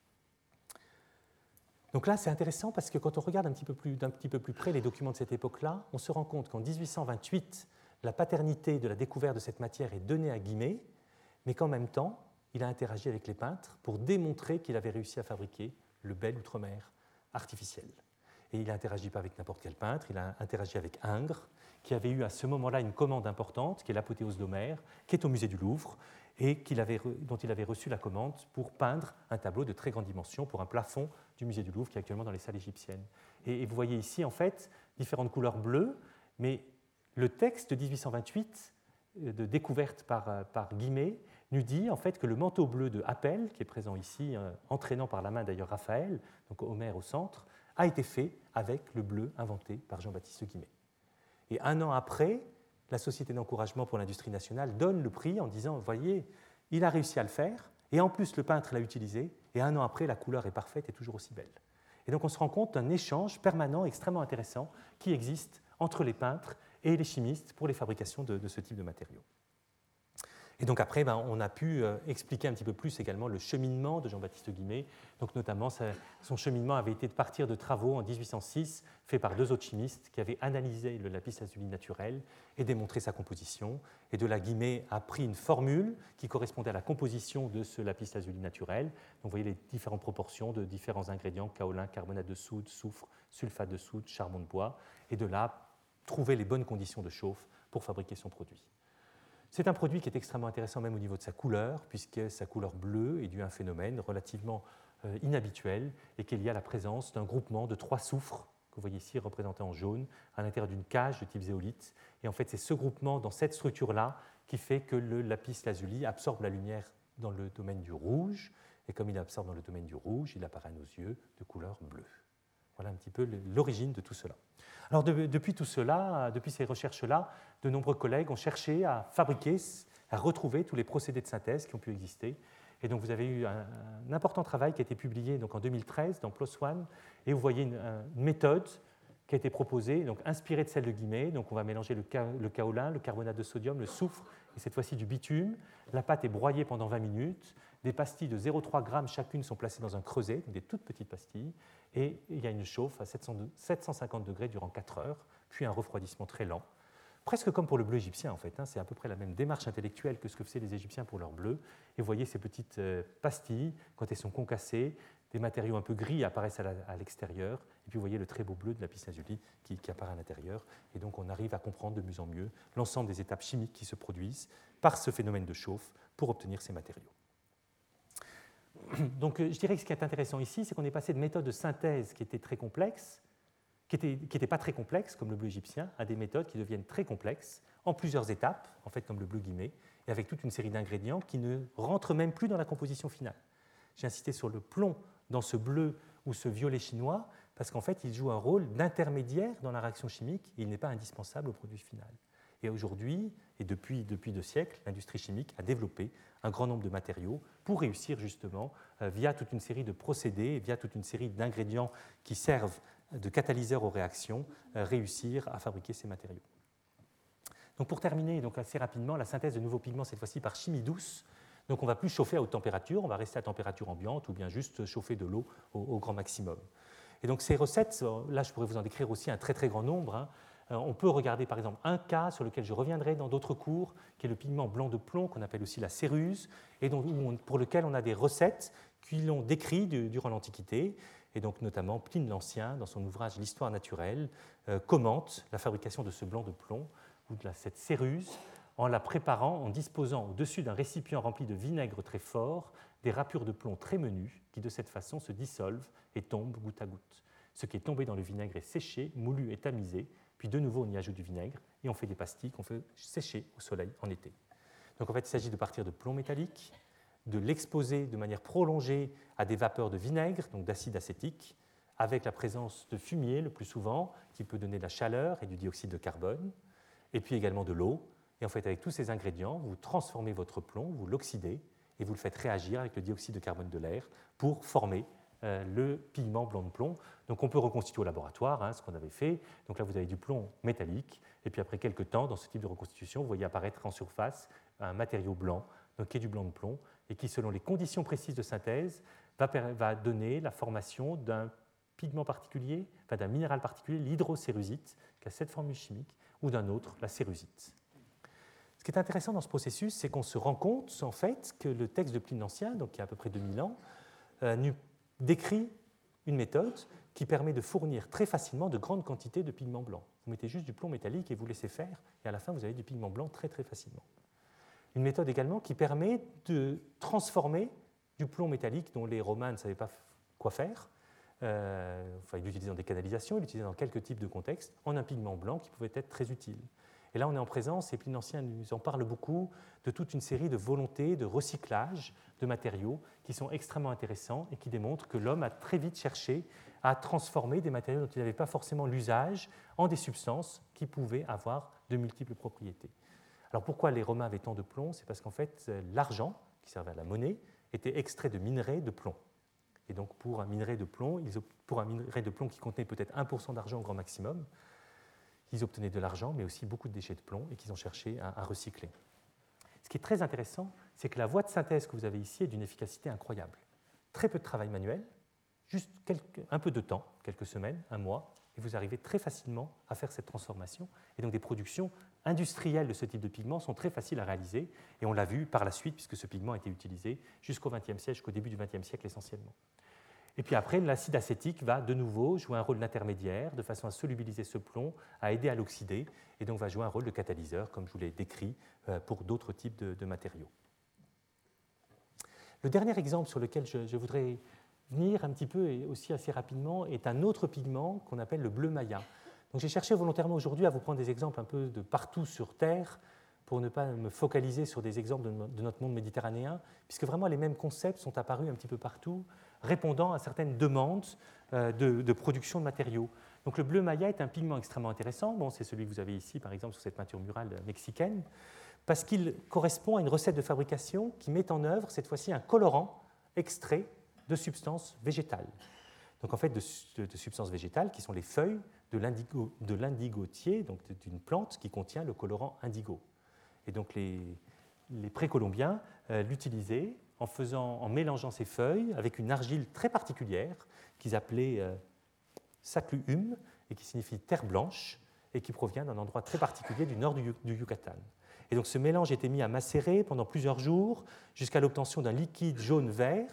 Donc là, c'est intéressant parce que quand on regarde un petit peu plus, d'un petit peu plus près les documents de cette époque-là, on se rend compte qu'en dix-huit cent vingt-huit, la paternité de la découverte de cette matière est donnée à Guimet, mais qu'en même temps, il a interagi avec les peintres pour démontrer qu'il avait réussi à fabriquer le bel outre-mer artificiel. Et il n'a interagi pas avec n'importe quel peintre, il a interagi avec Ingres, qui avait eu à ce moment-là une commande importante, qui est l'apothéose d'Homère, qui est au musée du Louvre, et qu'il avait, dont il avait reçu la commande pour peindre un tableau de très grande dimension pour un plafond du musée du Louvre, qui est actuellement dans les salles égyptiennes. Et, et vous voyez ici, en fait, différentes couleurs bleues, mais le texte de dix-huit cent vingt-huit, de découverte par, par Guimet, nous dit en fait que le manteau bleu de Appel, qui est présent ici, euh, entraînant par la main d'ailleurs Raphaël, donc Homère au centre, a été fait avec le bleu inventé par Jean-Baptiste Guimet. Et un an après, la Société d'encouragement pour l'industrie nationale donne le prix en disant, vous voyez, il a réussi à le faire, et en plus le peintre l'a utilisé, et un an après, la couleur est parfaite et toujours aussi belle. Et donc on se rend compte d'un échange permanent extrêmement intéressant qui existe entre les peintres et les chimistes pour les fabrications de, de ce type de matériaux. Et donc après, ben, on a pu euh, expliquer un petit peu plus également le cheminement de Jean-Baptiste Guimet. Donc notamment, ça, son cheminement avait été de partir de travaux en dix-huit cent six faits par deux autres chimistes qui avaient analysé le lapis-lazuli naturel et démontré sa composition. Et de là, Guimet a pris une formule qui correspondait à la composition de ce lapis-lazuli naturel. Donc vous voyez les différentes proportions de différents ingrédients, kaolin, carbonate de soude, soufre, sulfate de soude, charbon de bois. Et de là, trouver les bonnes conditions de chauffe pour fabriquer son produit. C'est un produit qui est extrêmement intéressant même au niveau de sa couleur, puisque sa couleur bleue est due à un phénomène relativement euh, inhabituel et qui est lié à la présence d'un groupement de trois soufres, que vous voyez ici représenté en jaune, à l'intérieur d'une cage de type zéolite. Et en fait, c'est ce groupement dans cette structure-là qui fait que le lapis-lazuli absorbe la lumière dans le domaine du rouge, et comme il absorbe dans le domaine du rouge, il apparaît à nos yeux de couleur bleue. Voilà un petit peu l'origine de tout cela. Alors de, depuis tout cela, depuis ces recherches-là, de nombreux collègues ont cherché à fabriquer, à retrouver tous les procédés de synthèse qui ont pu exister. Et donc vous avez eu un, un important travail qui a été publié donc en deux mille treize dans PLOS ONE, et vous voyez une, une méthode qui a été proposée, donc inspirée de celle de Guimet. Donc on va mélanger le, ka, le kaolin, le carbonate de sodium, le soufre, et cette fois-ci du bitume. La pâte est broyée pendant vingt minutes. Des pastilles de zéro virgule trois grammes chacune sont placées dans un creuset, des toutes petites pastilles, et il y a une chauffe à sept cent cinquante degrés durant quatre heures, puis un refroidissement très lent. Presque comme pour le bleu égyptien en fait, hein, c'est à peu près la même démarche intellectuelle que ce que faisaient les Égyptiens pour leur bleu. Et vous voyez ces petites euh, pastilles, quand elles sont concassées, des matériaux un peu gris apparaissent à l'extérieur, et puis vous voyez le très beau bleu de lapis-lazuli qui, qui apparaît à l'intérieur. Et donc on arrive à comprendre de mieux en mieux l'ensemble des étapes chimiques qui se produisent par ce phénomène de chauffe pour obtenir ces matériaux. Donc je dirais que ce qui est intéressant ici, c'est qu'on est passé de méthodes de synthèse qui étaient très complexes, qui n'étaient pas très complexes, comme le bleu égyptien, à des méthodes qui deviennent très complexes, en plusieurs étapes, en fait comme le bleu guillemet, et avec toute une série d'ingrédients qui ne rentrent même plus dans la composition finale. J'ai insisté sur le plomb dans ce bleu ou ce violet chinois, parce qu'en fait, il joue un rôle d'intermédiaire dans la réaction chimique, et il n'est pas indispensable au produit final. Et aujourd'hui, et depuis, depuis deux siècles, l'industrie chimique a développé un grand nombre de matériaux pour réussir justement, euh, via toute une série de procédés, via toute une série d'ingrédients qui servent de catalyseurs aux réactions, euh, réussir à fabriquer ces matériaux. Donc pour terminer donc assez rapidement, la synthèse de nouveaux pigments, cette fois-ci par chimie douce. Donc on ne va plus chauffer à haute température, on va rester à température ambiante ou bien juste chauffer de l'eau au, au grand maximum. Et donc ces recettes, là je pourrais vous en décrire aussi un très très grand nombre. Hein. On peut regarder par exemple un cas sur lequel je reviendrai dans d'autres cours, qui est le pigment blanc de plomb, qu'on appelle aussi la céruse, et dont, on, pour lequel on a des recettes qui l'ont décrit de, durant l'Antiquité, et donc notamment Pline l'Ancien, dans son ouvrage L'Histoire naturelle, euh, commente la fabrication de ce blanc de plomb, ou de la, cette céruse, en la préparant, en disposant au-dessus d'un récipient rempli de vinaigre très fort, des râpures de plomb très menues, qui de cette façon se dissolvent et tombent goutte à goutte. Ce qui est tombé dans le vinaigre est séché, moulu et tamisé, puis de nouveau on y ajoute du vinaigre, et on fait des pastilles qu'on fait sécher au soleil en été. Donc en fait, il s'agit de partir de plomb métallique, de l'exposer de manière prolongée à des vapeurs de vinaigre, donc d'acide acétique, avec la présence de fumier le plus souvent, qui peut donner de la chaleur et du dioxyde de carbone, et puis également de l'eau. Et en fait, avec tous ces ingrédients, vous transformez votre plomb, vous l'oxydez, et vous le faites réagir avec le dioxyde de carbone de l'air pour former euh, le pigment blanc de plomb. Donc on peut reconstituer au laboratoire, hein, ce qu'on avait fait. Donc là, vous avez du plomb métallique, et puis après quelques temps, dans ce type de reconstitution, vous voyez apparaître en surface un matériau blanc, donc qui est du blanc de plomb, et qui, selon les conditions précises de synthèse, va, va donner la formation d'un pigment particulier, enfin d'un minéral particulier, l'hydrocérusite, qui a cette formule chimique, ou d'un autre, la cérusite. Ce qui est intéressant dans ce processus, c'est qu'on se rend compte en fait que le texte de Pline l'Ancien, donc qui a à peu près deux mille ans, euh, décrit une méthode qui permet de fournir très facilement de grandes quantités de pigments blancs. Vous mettez juste du plomb métallique et vous laissez faire, et à la fin, vous avez du pigment blanc très très facilement. Une méthode également qui permet de transformer du plomb métallique dont les Romains ne savaient pas quoi faire. Euh, enfin, ils l'utilisaient dans des canalisations, ils l'utilisaient dans quelques types de contextes, en un pigment blanc qui pouvait être très utile. Et là, on est en présence, et Pline l'Ancien nous en parle beaucoup, de toute une série de volontés de recyclage de matériaux qui sont extrêmement intéressants et qui démontrent que l'homme a très vite cherché à transformer des matériaux dont il n'avait pas forcément l'usage en des substances qui pouvaient avoir de multiples propriétés. Alors pourquoi les Romains avaient tant de plomb? C'est parce qu'en fait, l'argent, qui servait à la monnaie, était extrait de minerais de plomb. Et donc pour un minerai de plomb, ils, pour un minerai de plomb qui contenait peut-être un pour cent d'argent au grand maximum, ils obtenaient de l'argent, mais aussi beaucoup de déchets de plomb et qu'ils ont cherché à, à recycler. Ce qui est très intéressant, c'est que la voie de synthèse que vous avez ici est d'une efficacité incroyable. Très peu de travail manuel, juste quelques, un peu de temps, quelques semaines, un mois, et vous arrivez très facilement à faire cette transformation. Et donc des productions industrielles de ce type de pigment sont très faciles à réaliser, et on l'a vu par la suite, puisque ce pigment a été utilisé jusqu'au vingtième siècle, jusqu'au début du vingtième siècle essentiellement. Et puis après, l'acide acétique va de nouveau jouer un rôle d'intermédiaire, de façon à solubiliser ce plomb, à aider à l'oxyder, et donc va jouer un rôle de catalyseur, comme je vous l'ai décrit, pour d'autres types de, de matériaux. Le dernier exemple sur lequel je, je voudrais venir un petit peu, et aussi assez rapidement, est un autre pigment qu'on appelle le bleu maya. Donc j'ai cherché volontairement aujourd'hui à vous prendre des exemples un peu de partout sur Terre, pour ne pas me focaliser sur des exemples de notre monde méditerranéen, puisque vraiment les mêmes concepts sont apparus un petit peu partout, répondant à certaines demandes de, de production de matériaux. Donc le bleu maya est un pigment extrêmement intéressant, bon, c'est celui que vous avez ici par exemple sur cette peinture murale mexicaine, parce qu'il correspond à une recette de fabrication qui met en œuvre cette fois-ci un colorant extrait de substances végétales. Donc en fait de, de, de substances végétales qui sont les feuilles de, l'indigo, de l'indigotier, donc d'une plante qui contient le colorant indigo. Et donc les, les précolombiens euh, l'utilisaient en, faisant, en mélangeant ces feuilles avec une argile très particulière qu'ils appelaient euh, sacluhum, et qui signifie terre blanche, et qui provient d'un endroit très particulier du nord du, du Yucatan. Et donc ce mélange était mis à macérer pendant plusieurs jours jusqu'à l'obtention d'un liquide jaune-vert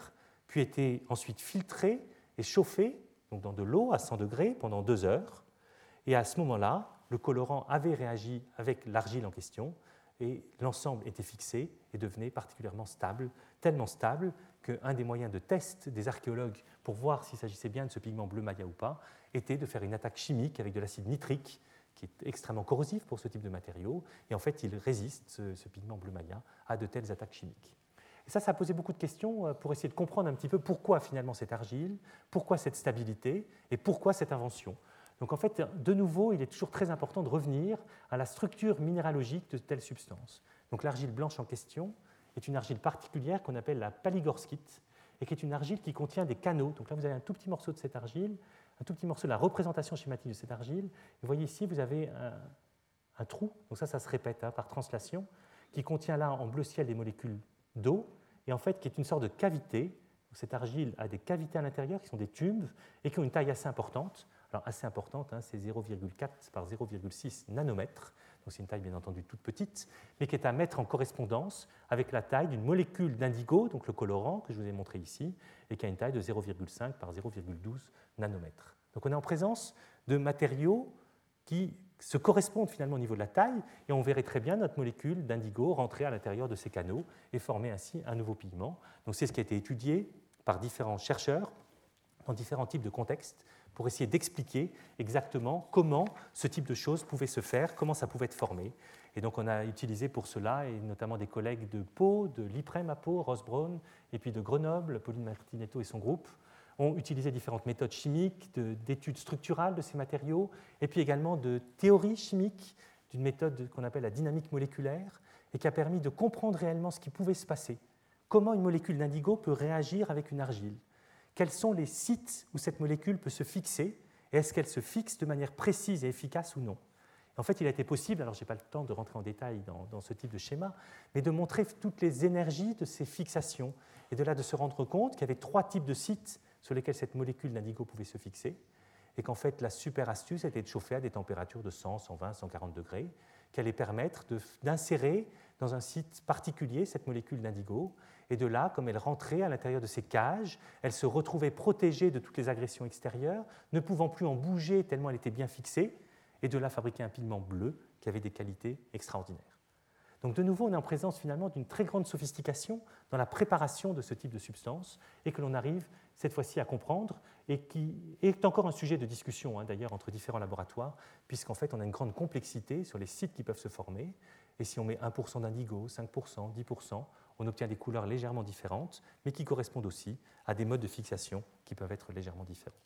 puis été ensuite filtré et chauffé donc dans de l'eau à cent degrés pendant deux heures. Et à ce moment-là, le colorant avait réagi avec l'argile en question et l'ensemble était fixé et devenait particulièrement stable, tellement stable qu'un des moyens de test des archéologues pour voir s'il s'agissait bien de ce pigment bleu maya ou pas était de faire une attaque chimique avec de l'acide nitrique qui est extrêmement corrosif pour ce type de matériaux. Et en fait, il résiste, ce, ce pigment bleu maya, à de telles attaques chimiques. Et ça, ça a posé beaucoup de questions pour essayer de comprendre un petit peu pourquoi finalement cette argile, pourquoi cette stabilité et pourquoi cette invention. Donc en fait, de nouveau, il est toujours très important de revenir à la structure minéralogique de telles substances. Donc l'argile blanche en question est une argile particulière qu'on appelle la palygorskite et qui est une argile qui contient des canaux. Donc là, vous avez un tout petit morceau de cette argile, un tout petit morceau de la représentation schématique de cette argile. Et vous voyez ici, vous avez un, un trou, donc ça, ça se répète hein, par translation, qui contient là en bleu ciel des molécules d'eau et en fait qui est une sorte de cavité. Cette argile a des cavités à l'intérieur qui sont des tubes et qui ont une taille assez importante. Alors assez importante, hein, c'est zéro virgule quatre par zéro virgule six nanomètres, donc c'est une taille bien entendu toute petite, mais qui est à mettre en correspondance avec la taille d'une molécule d'indigo, donc le colorant que je vous ai montré ici, et qui a une taille de zéro virgule cinq par zéro virgule douze nanomètres. Donc on est en présence de matériaux qui se correspondent finalement au niveau de la taille, et on verrait très bien notre molécule d'indigo rentrer à l'intérieur de ces canaux et former ainsi un nouveau pigment. Donc c'est ce qui a été étudié par différents chercheurs dans différents types de contextes pour essayer d'expliquer exactement comment ce type de choses pouvait se faire, comment ça pouvait être formé. Et donc on a utilisé pour cela, et notamment des collègues de Pau, de l'I P R E M à Pau, Ross Brown, et puis de Grenoble, Pauline Martinetto et son groupe, ont utilisé différentes méthodes chimiques, de, d'études structurales de ces matériaux, et puis également de théorie chimique d'une méthode qu'on appelle la dynamique moléculaire, et qui a permis de comprendre réellement ce qui pouvait se passer. Comment une molécule d'indigo peut réagir avec une argile? Quels sont les sites où cette molécule peut se fixer et est-ce qu'elle se fixe de manière précise et efficace ou non? En fait, il a été possible, alors je n'ai pas le temps de rentrer en détail dans, dans ce type de schéma, mais de montrer toutes les énergies de ces fixations et de là de se rendre compte qu'il y avait trois types de sites sur lesquels cette molécule d'indigo pouvait se fixer et qu'en fait la super astuce était de chauffer à des températures de cent, cent vingt, cent quarante degrés qui allaient permettre de, d'insérer dans un site particulier cette molécule d'indigo. Et de là, comme elle rentrait à l'intérieur de ces cages, elle se retrouvait protégée de toutes les agressions extérieures, ne pouvant plus en bouger tellement elle était bien fixée, et de là fabriquer un pigment bleu qui avait des qualités extraordinaires. Donc de nouveau, on est en présence finalement d'une très grande sophistication dans la préparation de ce type de substance, et que l'on arrive cette fois-ci à comprendre, et qui est encore un sujet de discussion hein, d'ailleurs entre différents laboratoires, puisqu'en fait on a une grande complexité sur les sites qui peuvent se former, et si on met un pour cent d'indigo, cinq pour cent, dix pour cent, on obtient des couleurs légèrement différentes, mais qui correspondent aussi à des modes de fixation qui peuvent être légèrement différents.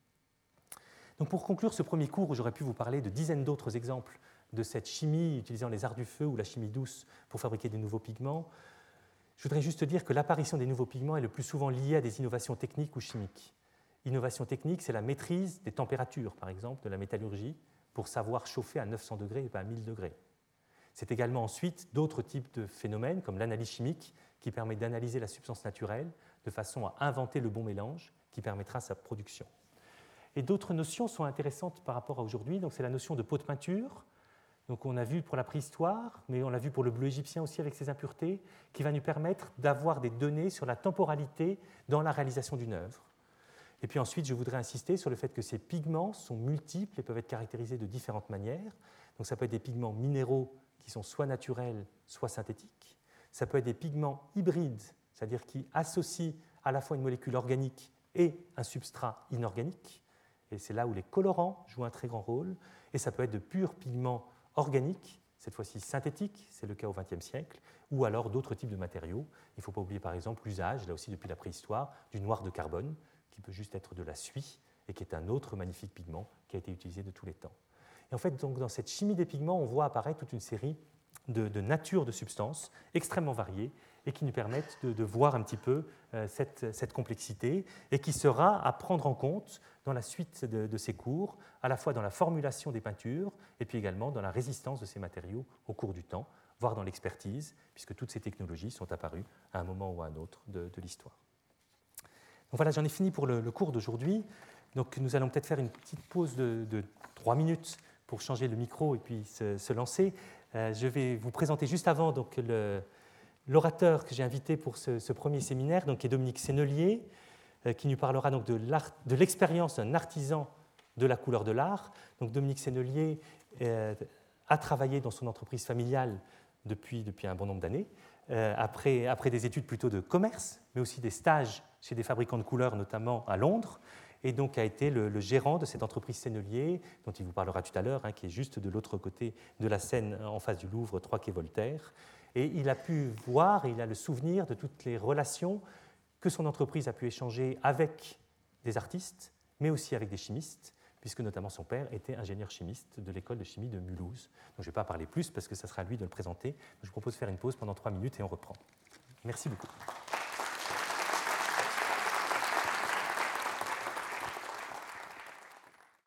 Donc pour conclure ce premier cours où j'aurais pu vous parler de dizaines d'autres exemples de cette chimie utilisant les arts du feu ou la chimie douce pour fabriquer de nouveaux pigments, je voudrais juste dire que l'apparition des nouveaux pigments est le plus souvent liée à des innovations techniques ou chimiques. Innovation technique, c'est la maîtrise des températures, par exemple, de la métallurgie, pour savoir chauffer à neuf cents degrés et pas à mille degrés. C'est également ensuite d'autres types de phénomènes, comme l'analyse chimique, qui permet d'analyser la substance naturelle de façon à inventer le bon mélange qui permettra sa production. Et d'autres notions sont intéressantes par rapport à aujourd'hui. Donc, c'est la notion de pot de peinture. Donc, on a vu pour la préhistoire, mais on l'a vu pour le bleu égyptien aussi avec ses impuretés, qui va nous permettre d'avoir des données sur la temporalité dans la réalisation d'une œuvre. Et puis ensuite, je voudrais insister sur le fait que ces pigments sont multiples et peuvent être caractérisés de différentes manières. Donc, ça peut être des pigments minéraux qui sont soit naturels, soit synthétiques. Ça peut être des pigments hybrides, c'est-à-dire qui associent à la fois une molécule organique et un substrat inorganique. Et c'est là où les colorants jouent un très grand rôle. Et ça peut être de purs pigments organiques, cette fois-ci synthétiques, c'est le cas au vingtième siècle, ou alors d'autres types de matériaux. Il ne faut pas oublier par exemple l'usage, là aussi depuis la préhistoire, du noir de carbone, qui peut juste être de la suie, et qui est un autre magnifique pigment qui a été utilisé de tous les temps. Et en fait, donc, dans cette chimie des pigments, on voit apparaître toute une série de, de natures de substances extrêmement variées et qui nous permettent de, de voir un petit peu euh, cette, cette complexité et qui sera à prendre en compte dans la suite de, de ces cours, à la fois dans la formulation des peintures et puis également dans la résistance de ces matériaux au cours du temps, voire dans l'expertise, puisque toutes ces technologies sont apparues à un moment ou à un autre de, de l'histoire. Donc voilà, j'en ai fini pour le, le cours d'aujourd'hui. Donc nous allons peut-être faire une petite pause de, de trois minutes pour changer le micro et puis se, se lancer. Euh, je vais vous présenter juste avant donc, le, l'orateur que j'ai invité pour ce, ce premier séminaire donc, est Dominique Sennelier, euh, qui nous parlera donc, de, de l'expérience d'un artisan de la couleur de l'art. Donc, Dominique Sennelier euh, a travaillé dans son entreprise familiale depuis, depuis un bon nombre d'années, euh, après, après des études plutôt de commerce, mais aussi des stages chez des fabricants de couleurs, notamment à Londres, et donc a été le, le gérant de cette entreprise Sennelier, dont il vous parlera tout à l'heure, hein, qui est juste de l'autre côté de la Seine, en face du Louvre, trois quai Voltaire. Et il a pu voir, et il a le souvenir de toutes les relations que son entreprise a pu échanger avec des artistes, mais aussi avec des chimistes, puisque notamment son père était ingénieur chimiste de l'école de chimie de Mulhouse. Donc je ne vais pas parler plus, parce que ça sera à lui de le présenter. Je vous propose de faire une pause pendant trois minutes et on reprend. Merci beaucoup.